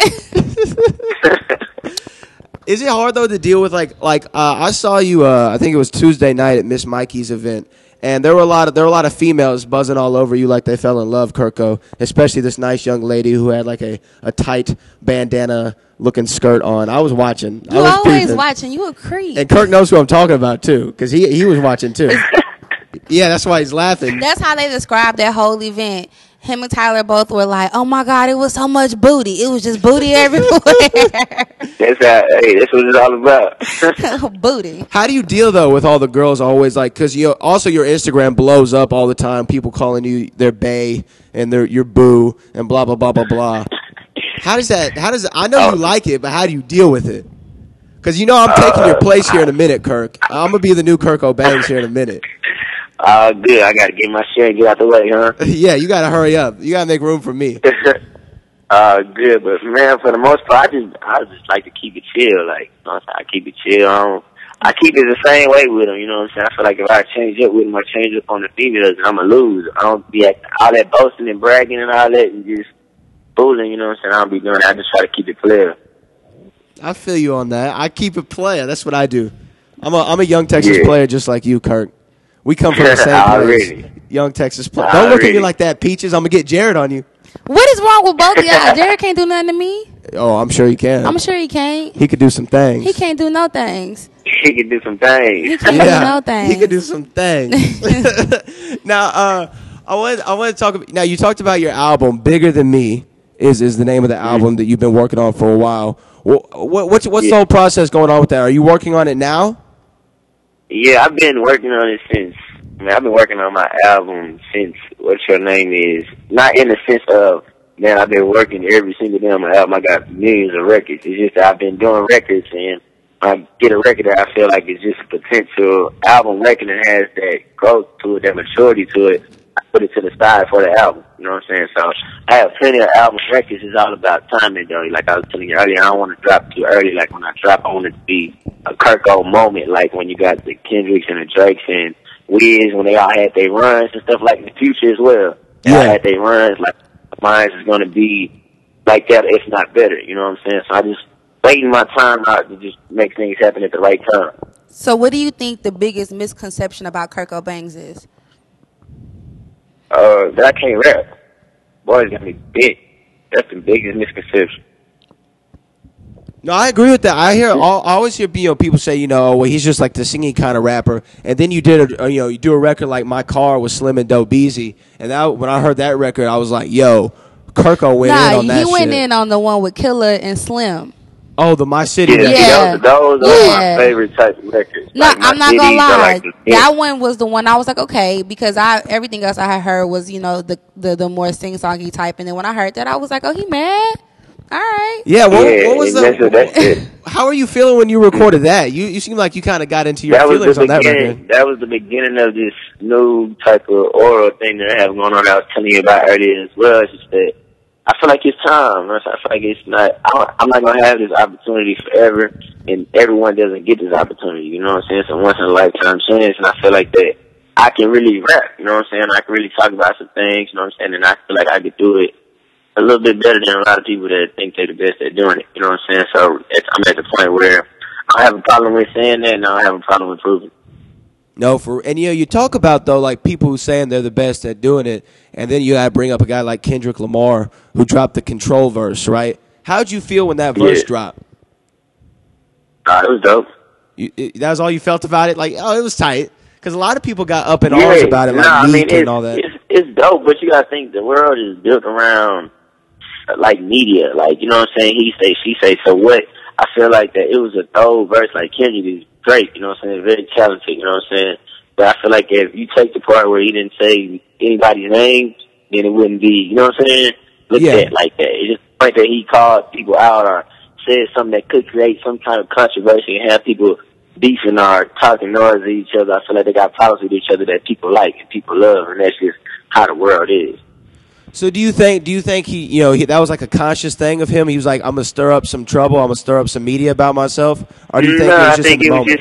Is it hard, though, to deal with, I saw you, I think it was Tuesday night at Miss Mikey's event, and there were a lot of females buzzing all over you like they fell in love, Kirko, especially this nice young lady who had, like, a tight bandana-looking skirt on. I was watching. You always watching. You a creep. And Kirk knows who I'm talking about, too, because he was watching, too. Yeah, that's why he's laughing. That's how they described that whole event. Him and Tyler both were like, "Oh my God, it was so much booty. It was just booty everywhere." That's what it's all about. Booty. How do you deal though with all the girls always because also your Instagram blows up all the time. People calling you their bae and your boo and blah blah blah blah blah. How does that? I know you like it, but how do you deal with it? Because I'm taking your place here in a minute, Kirk. I'm gonna be the new Kirk O'Banks here in a minute. Good. I gotta get my shit and get out the way, huh? Yeah, you gotta hurry up. You gotta make room for me. Good, but man, for the most part, I just like to keep it chill. Like, I keep it chill. I keep it the same way with them. You know what I'm saying? I feel like if I change up with them, I change up on the females, and I'm a lose. I don't be all that boasting and bragging and all that, and just fooling. You know what I'm saying? I don't be doing that. I just try to keep it clear. I feel you on that. I keep it player. That's what I do. I'm a young Texas player just like you, Kirk. We come from the same place. Young Texas player. Don't look at me like that, Peaches. I'm going to get Jared on you. What is wrong with both of y'all? Jared can't do nothing to me. Oh, I'm sure he can. I'm sure he can't. He could do some things. He can't do no things. He can do some things. He can't do no things. He could do some things. Now, I want to talk about, now you talked about your album, Bigger Than Me is the name of the album that you've been working on for a while. What's the whole process going on with that? Are you working on it now? Yeah, I've been working on it since. I've been working on my album since. What's your name is not in the sense of man. I've been working every single day on my album. I got millions of records. It's just that I've been doing records, and I get a record that I feel like is just a potential album record that has that growth to it, that maturity to it. I put it to the side for the album. You know what I'm saying? So I have plenty of album records. It's all about timing, though. Like I was telling you earlier, I don't want to drop too early. Like when I drop, I want it to be a Kirko moment, like when you got the Kendricks and the Drakes and Wiz when they all had their runs and stuff like the Future as well. They all had their runs. Like mine is going to be like that, if not better. You know what I'm saying? So I just waiting my time out to just make things happen at the right time. So, what do you think the biggest misconception about Kurt Cobain is? That I can't rap. Boys got me big. That's the biggest misconception. No, I agree with that. I always hear people say, well, he's just like the singing kind of rapper. And then you you do a record like My Car with Slim and Dope Beezy, and when I heard that record, I was like, yo, Kirko went in on that shit. He went in on the one with Killer and Slim. Oh, the My City. Yeah, those are my favorite type of records. No, like I'm not gonna lie. Like that one was the one I was like, okay, because everything else I had heard was the more sing songy type, and then when I heard that, I was like, oh, he mad. All right. Yeah. What was that's it. How are you feeling when you recorded that? You seem like you kind of got into your feelings on that record. That was the beginning of this new type of oral thing that I have going on. I was telling you about earlier as well. It's just that I feel like it's time. I feel like it's not. I'm not gonna have this opportunity forever, and everyone doesn't get this opportunity. You know what I'm saying? It's a once in a lifetime chance, and I feel like that I can really rap. You know what I'm saying? I can really talk about some things. You know what I'm saying? And I feel like I could do it a little bit better than a lot of people that think they're the best at doing it. You know what I'm saying? So I'm at the point where I don't have a problem with saying that, and I don't have a problem with proving it. No, you talk about though like people who saying they're the best at doing it, and then you gotta bring up a guy like Kendrick Lamar who dropped the Control verse, right? How'd you feel when that verse dropped? It was dope. That was all you felt about it? Like, oh, it was tight. Because a lot of people got up in arms about it, like Meek and all that. It's dope, but you gotta think the world is built around like media, like, you know what I'm saying? He say, she say. So what? I feel like that it was a thorough verse. Like Kendrick is great, you know what I'm saying? Very talented, you know what I'm saying? But I feel like if you take the part where he didn't say anybody's name, then it wouldn't be, you know what I'm saying? Look at it like that. It's just the point that he called people out or said something that could create some kind of controversy and have people beefing or talking noise at each other. I feel like they got problems with each other that people like and people love, and that's just how the world is. So do you think he that was like a conscious thing of him? He was like, I'm gonna stir up some trouble, I'm gonna stir up some media about myself, or do you think it was just in the moment?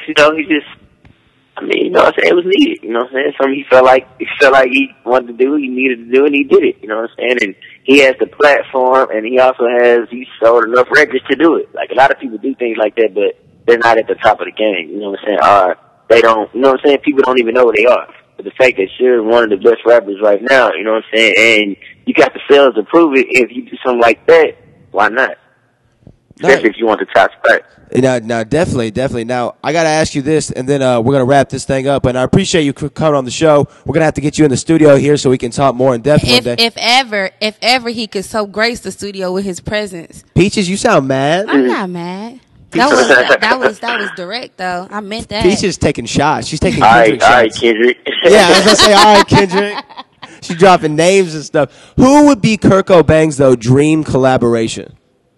I mean, you know what I'm saying, it was needed, you know what I'm saying? Something he felt like he wanted to do, he needed to do, and he did it, you know what I'm saying? And he has the platform, and he sold enough records to do it. Like, a lot of people do things like that, but they're not at the top of the game, you know what I'm saying? Or they don't, you know what I'm saying? People don't even know who they are. But the fact that you're one of the best rappers right now, you know what I'm saying? And you got the sales to prove it. If you do something like that, why not? Especially if you want the top spot. No, definitely. Now, I got to ask you this, and then we're going to wrap this thing up. And I appreciate you coming on the show. We're going to have to get you in the studio here so we can talk more in depth one day. If ever he could so grace the studio with his presence. Peaches, you sound mad. I'm not mad. That was direct though. I meant that. Peaches taking shots. She's taking Kendrick shots. All right, Kendrick. Yeah, I was gonna say, all right, Kendrick. She's dropping names and stuff. Who would be Kurt Cobain's dream collaboration?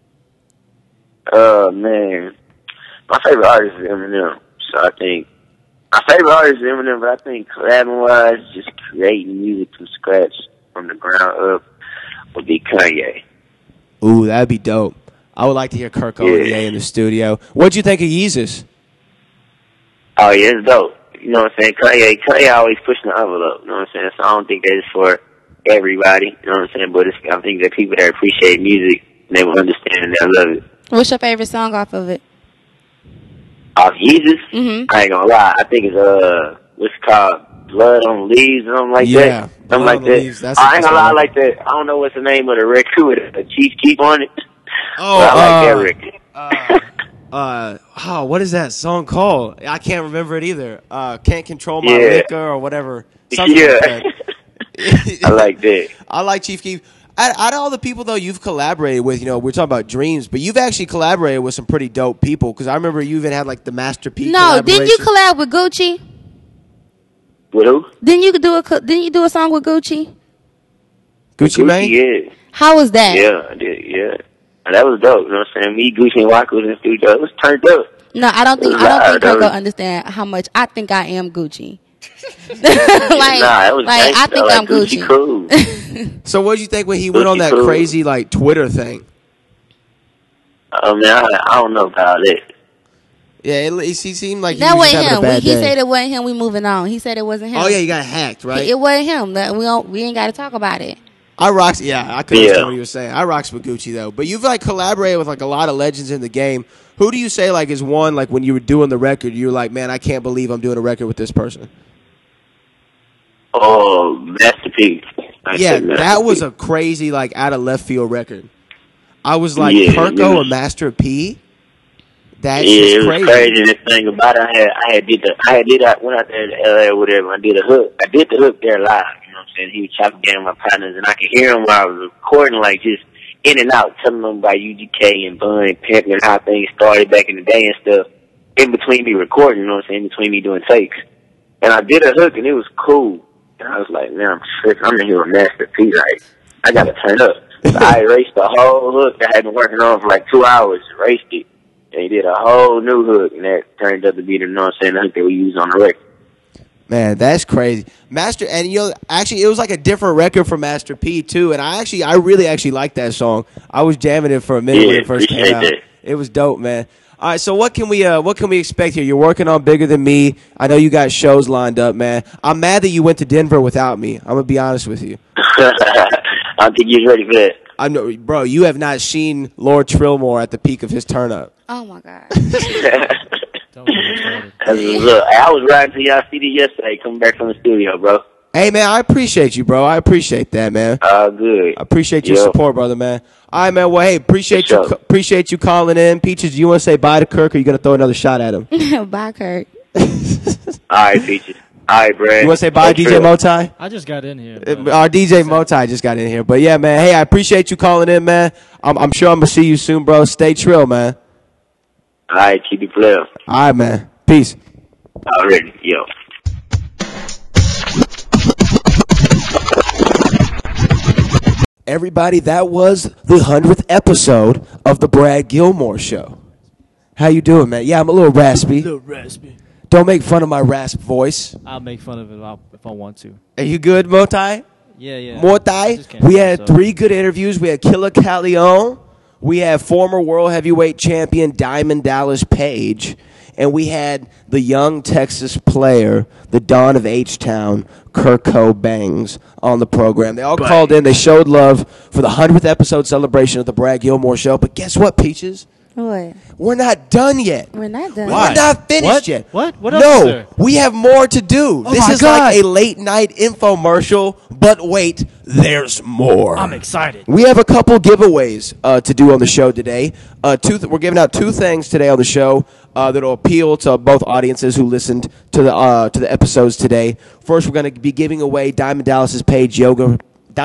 Man, my favorite artist is Eminem. So I think my favorite artist is Eminem, but I think collabing wise, just creating music from scratch from the ground up would be Kanye. Ooh, that'd be dope. I would like to hear Kurt Cobain in the studio. What'd you think of Yeezus? Oh, yeah, it's dope. You know what I'm saying? Kanye always pushing the envelope. You know what I'm saying? So I don't think that it's for everybody. You know what I'm saying? But I think that people that appreciate music, they will understand and they'll love it. What's your favorite song off of it? Off Yeezus? Mm-hmm. I ain't gonna lie. I think it's, what's it called? Blood on Leaves or something like that. Something like that. I ain't gonna lie like that. I don't know what's the name of the record with a Chief Keef on it. Oh, I like that record. What is that song called? I can't remember it either. Can't Control My Liquor or whatever. Something like that. I like that. I like Chief Keef. Out of all the people, though, you've collaborated with, we're talking about dreams, but you've actually collaborated with some pretty dope people, because I remember you even had, like, the Master P collaboration. Didn't you collab with Gucci? With who? Didn't you do a song with Gucci? Gucci Mane? Yeah. How was that? Yeah, I did, yeah. And that was dope, you know what I'm saying? Me, Gucci, and Waka was in the studio. It was turned up. No, I don't think Coco understand how much I think I am Gucci. I think I'm Gucci. Cool. So what did you think when he went on that crazy like Twitter thing? I mean, I don't know about it. Yeah, he seemed like that he was wasn't having him. a bad He day. said it wasn't him. We moving on. He said it wasn't him. Oh yeah, you got hacked, right? It wasn't him. We ain't got to talk about it. I rocks. Yeah, I couldn't understand what you were saying. I rocks with Gucci though, but you've like collaborated with like a lot of legends in the game. Who do you say like is one like when you were doing the record, you were like, man, I can't believe I'm doing a record with this person? Oh, Master P. Yeah, that was a crazy like out of left field record. I was like, Kirko and Master P. That's it was crazy. crazy. The thing about it, I went out there to LA or whatever. I did a hook. I did the hook there live. You know what I'm saying? He was chopping down my partners, and I could hear him while I was recording, like just in and out, telling them about UGK and Bun and Pimp and how things started back in the day and stuff. In between me recording, you know what I'm saying? In between me doing takes, and I did a hook, and it was cool. And I was like, man, I'm tripping. I'm in here with Master P. Like, I gotta turn up. So I erased the whole hook I had been working on for like 2 hours. Erased it. And he did a whole new hook, and that turned up to be the, you know what I'm saying, the hook that we used on the record. Man, that's crazy. Master, and you know, actually, it was like a different record for Master P too. And I really liked that song. I was jamming it for a minute when it first came out. That. It was dope, man. All right, so what can we expect here? You're working on Bigger Than Me. I know you got shows lined up, man. I'm mad that you went to Denver without me. I'm gonna be honest with you. I don't think you're ready for that. I know, bro. You have not seen Lord Trillmore at the peak of his turn up. Oh my God. Look, I was riding to y'all CD yesterday, coming back from the studio, bro. Hey, man, I appreciate you, bro. I appreciate that, man. Good. I appreciate your support, brother, man. All right, man. Well, hey, appreciate you calling in. Peaches, do you want to say bye to Kirk, or you going to throw another shot at him? Bye, Kirk. All right, Peaches. All right, Brad. You want to say bye, DJ Motai? I just got in here. Our DJ Motai just got in here. But, yeah, man, hey, I appreciate you calling in, man. I'm sure I'm going to see you soon, bro. Stay trill, man. All right, keep it clear. All right, man. Peace. Already, yo. Everybody, that was the 100th episode of the Brad Gilmore Show. How you doing, man? Yeah, I'm a little raspy. Don't make fun of my rasp voice. I'll make fun of it if I want to. Are you good, Motai? Yeah. Motai? We had 3 good interviews. We had Killer Calion. We have former world heavyweight champion Diamond Dallas Page. And we had the young Texas player, the Don of H-Town, Kirko Bangs, on the program. They all called in. They showed love for the 100th episode celebration of the Brad Gilmore Show. But guess what, Peaches? What? We're not done yet. We're not done. We're not finished yet. What? What else No, is there? we have more to do. Oh This my is God. like a late night infomercial, but wait, there's more. I'm excited. We have a couple giveaways to do on the show today. We're giving out 2 things today on the show that'll appeal to both audiences who listened to the episodes today. First, we're going to be giving away Diamond Dallas Page's yoga.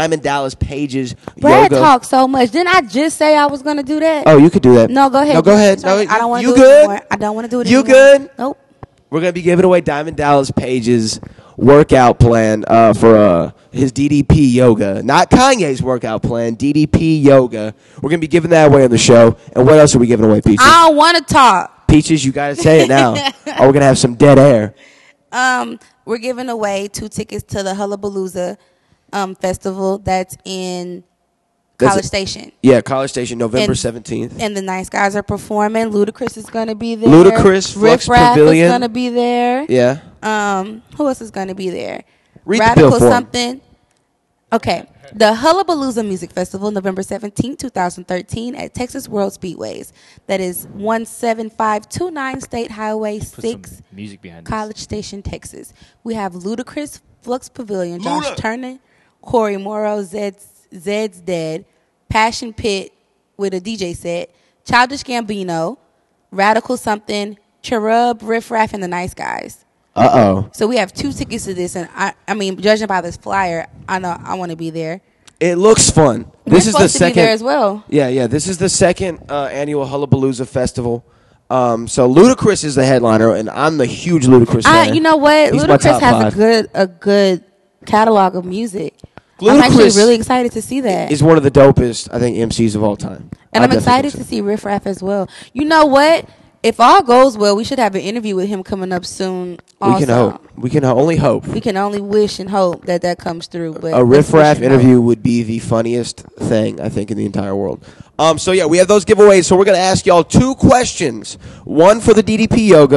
Brad talks so much. Didn't I just say I was going to do that? Oh, you could do that. No, go ahead. No, go ahead. Sorry, No, I don't want to you do good? it anymore. I don't want to do it You anymore. good? Nope. We're going to be giving away Diamond Dallas Page's workout plan for his DDP yoga. Not Kanye's workout plan, DDP yoga. We're going to be giving that away on the show. And what else are we giving away, Peaches? I don't want to talk. Peaches, you got to say it now. Or we're going to have some dead air. We're giving away 2 tickets to the Hullabalooza festival that's in College Station. Yeah, College Station, November 17th. And the Nice Guys are performing. Ludacris is going to be there. Ludacris, Flux Riff Raff Pavilion. is going to be there. Yeah. Who else is going to be there? Read the Radical bill for 'em. something. Okay. The Hullabalooza Music Festival, November 17, 2013, at Texas World Speedways. That is 17529 State Highway 6, music behind College Station, Texas. We have Ludacris, Flux Pavilion, Josh Turner, Corey Morrow, Zed's Dead, Passion Pit with a DJ set, Childish Gambino, Radical Something, Cherub, Riff Raff, and the Nice Guys. Uh-oh. So we have 2 tickets to this, and I mean, judging by this flyer, I know I want to be there. It looks fun. We're supposed to be there as well. Yeah. This is the second annual Hullabalooza Festival. So Ludacris is the headliner, and I'm the huge Ludacris fan. You know what? He's my top Ludacris has 5. a good catalog of music. I'm Ludacris actually really excited to see that. Is one of the dopest, I think, MCs of all time. And I'm excited to see Riff Raff as well. You know what? If all goes well, we should have an interview with him coming up soon. Also. We can hope. We can only hope. We can only wish and hope that comes through. But A Riff Raff interview would be the funniest thing, I think, in the entire world. So, yeah, we have those giveaways. So we're going to ask y'all 2 questions. One for the DDP Yoga,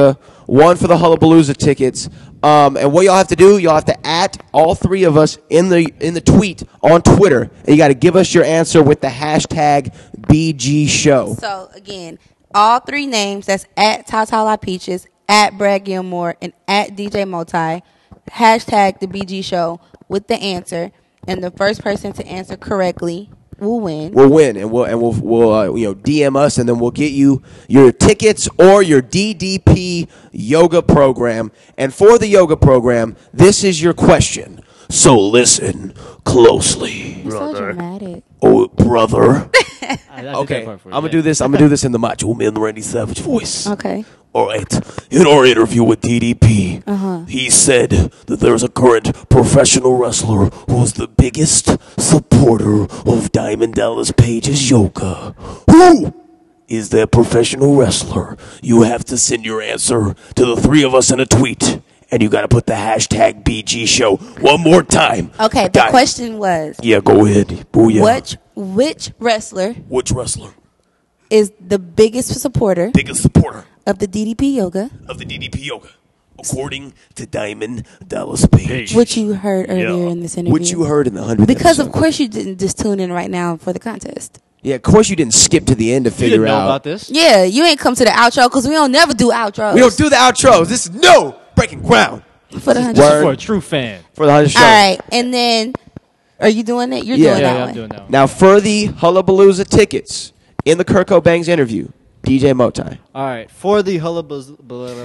one for the Hullabalooza tickets. And what y'all have to do, y'all have to at all three of us in the tweet on Twitter, and you got to give us your answer with the hashtag BG Show. So again, all three names. That's at Tatala Peaches, at Brad Gilmore, and at DJ Multi. Hashtag the BG Show with the answer, and the first person to answer correctly will win. We'll win, and we'll DM us, and then we'll get you your tickets or your DDP yoga program. And for the yoga program, this is your question. So listen closely. You're so dramatic. Oh, brother. Okay, I'm gonna do this. I'm gonna do this in the Macho Man Randy Savage voice. Okay. All right. In our interview with DDP, he said that there's a current professional wrestler who's the biggest supporter of Diamond Dallas Page's yoga. Who is that professional wrestler? You have to send your answer to the three of us in a tweet, and you got to put the hashtag BG Show one more time. Okay, the question was... Yeah, go ahead. Booyah. Which wrestler... Which wrestler? ...is the biggest supporter... Biggest supporter... of the DDP Yoga. Of the DDP Yoga. According to Diamond Dallas Page. Which you heard earlier in this interview. Which you heard in the 100th Because, episode. of course, you didn't just tune in right now for the contest. Yeah, of course you didn't skip to the end to figure didn't know out. about this? Yeah, you ain't come to the outro because we don't never do outros. We don't do the outros. This is breaking ground. For the 100th This is for a true fan. For the 100th show. All right, and then, are you doing it? You're doing that one. I'm doing that one. Now, for the Hullabalooza tickets, in the Kurt Cobain's interview, DJ Motai. All right, for the Hullabalooza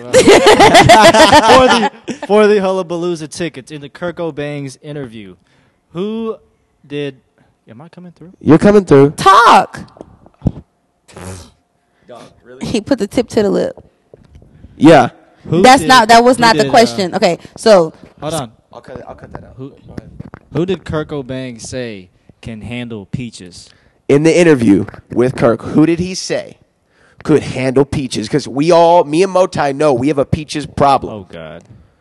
tickets in the Kurt Cobain's interview, who did? Am I coming through? You're coming through. Talk. He put the tip to the lip. Yeah. That was not the question. Okay, so hold on. I'll cut that out. Who did Kurt Cobain say can handle peaches? In the interview with Kirk, who did he say could handle peaches? Because me and Motai know we have a peaches problem. Oh, God.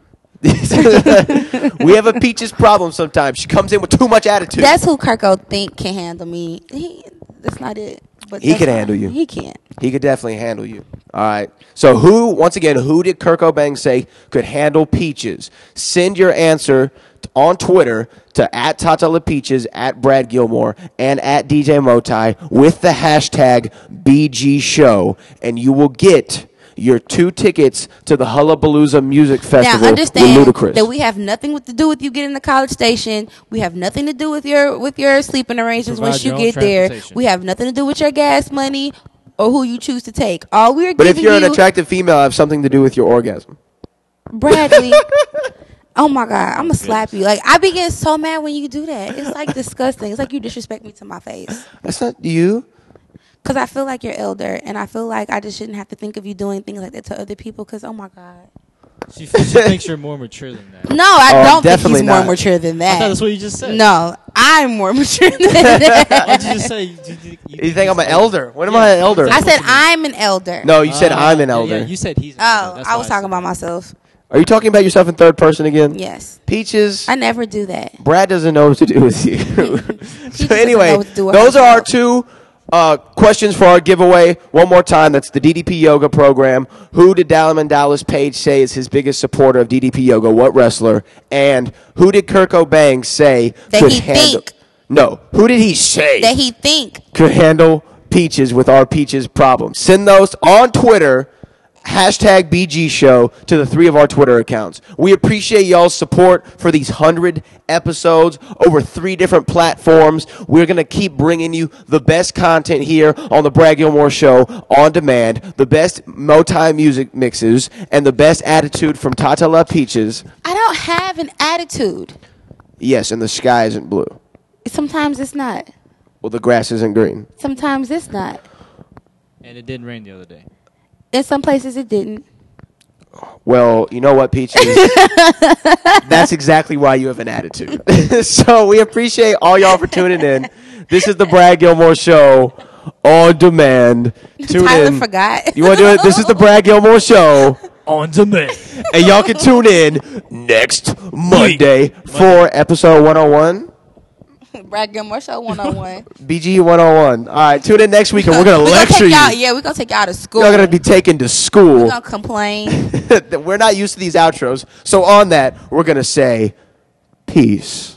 We have a peaches problem sometimes. She comes in with too much attitude. that's who Kirko think can handle me. That's not it. But He that's can fine. handle you. He can't. He could definitely handle you. All right. So who did Kurt Cobain say could handle peaches? Send your answer on Twitter to at Tata LaPeaches, at Brad Gilmore, and at DJ Motai with the hashtag BG Show, and you will get your 2 tickets to the Hullabalooza Music Festival Now understand with Ludacris. that we have nothing to do with you getting to College Station. We have nothing to do with your sleeping arrangements Provide once you your own get there. transportation. We have nothing to do with your gas money or who you choose to take. All we're But if giving you're an you, attractive female, I have something to do with your orgasm. Bradley. Oh my God, I'm gonna slap you. Like I be getting so mad when you do that. It's like disgusting. It's like you disrespect me to my face. That's not you. Because I feel like you're elder, and I feel like I just shouldn't have to think of you doing things like that to other people. Because oh my God. She thinks you're more mature than that. No, I don't think definitely he's more not. mature than that. I thought that's what you just said. No, I'm more mature than that. What did you just say? You think I'm an elder? When am I an elder? I said I'm an elder. No, you said I'm an elder. Yeah, you said he's an Oh, elder. That's I why was talking about myself. Are you talking about yourself in third person again? Yes. Peaches. I never do that. Brad doesn't know what to do with you. So anyway, know what to do with those are our herself. 2 questions for our giveaway. One more time, that's the DDP Yoga program. Who did Diamond Dallas Page say is his biggest supporter of DDP Yoga? What wrestler? And who did Kurt Cobain say That could he handle? think. No, who did he say That he think. could handle peaches with our peaches problem? Send those on Twitter. Hashtag BG Show to the 3 of our Twitter accounts. We appreciate y'all's support for these 100 episodes over 3 different platforms. We're going to keep bringing you the best content here on the Brad Gilmore Show on demand, the best Motai music mixes, and the best attitude from Tata La Peaches. I don't have an attitude. Yes, and the sky isn't blue. Sometimes it's not. Well, the grass isn't green. Sometimes it's not. And it didn't rain the other day. In some places it didn't. Well, you know what, Peaches? That's exactly why you have an attitude. So we appreciate all y'all for tuning in. This is the Brad Gilmore Show on demand. Tune Tyler in. forgot. You want to do it? This is the Brad Gilmore Show On demand. and y'all can tune in next Monday for episode 101. Brad Gilmore Show 101. BG 101. All right, tune in next week and we're going to lecture you. Yeah, we're going to take y'all to school. You're going to be taken to school. We're going to complain. We're not used to these outros. So on that, we're going to say peace.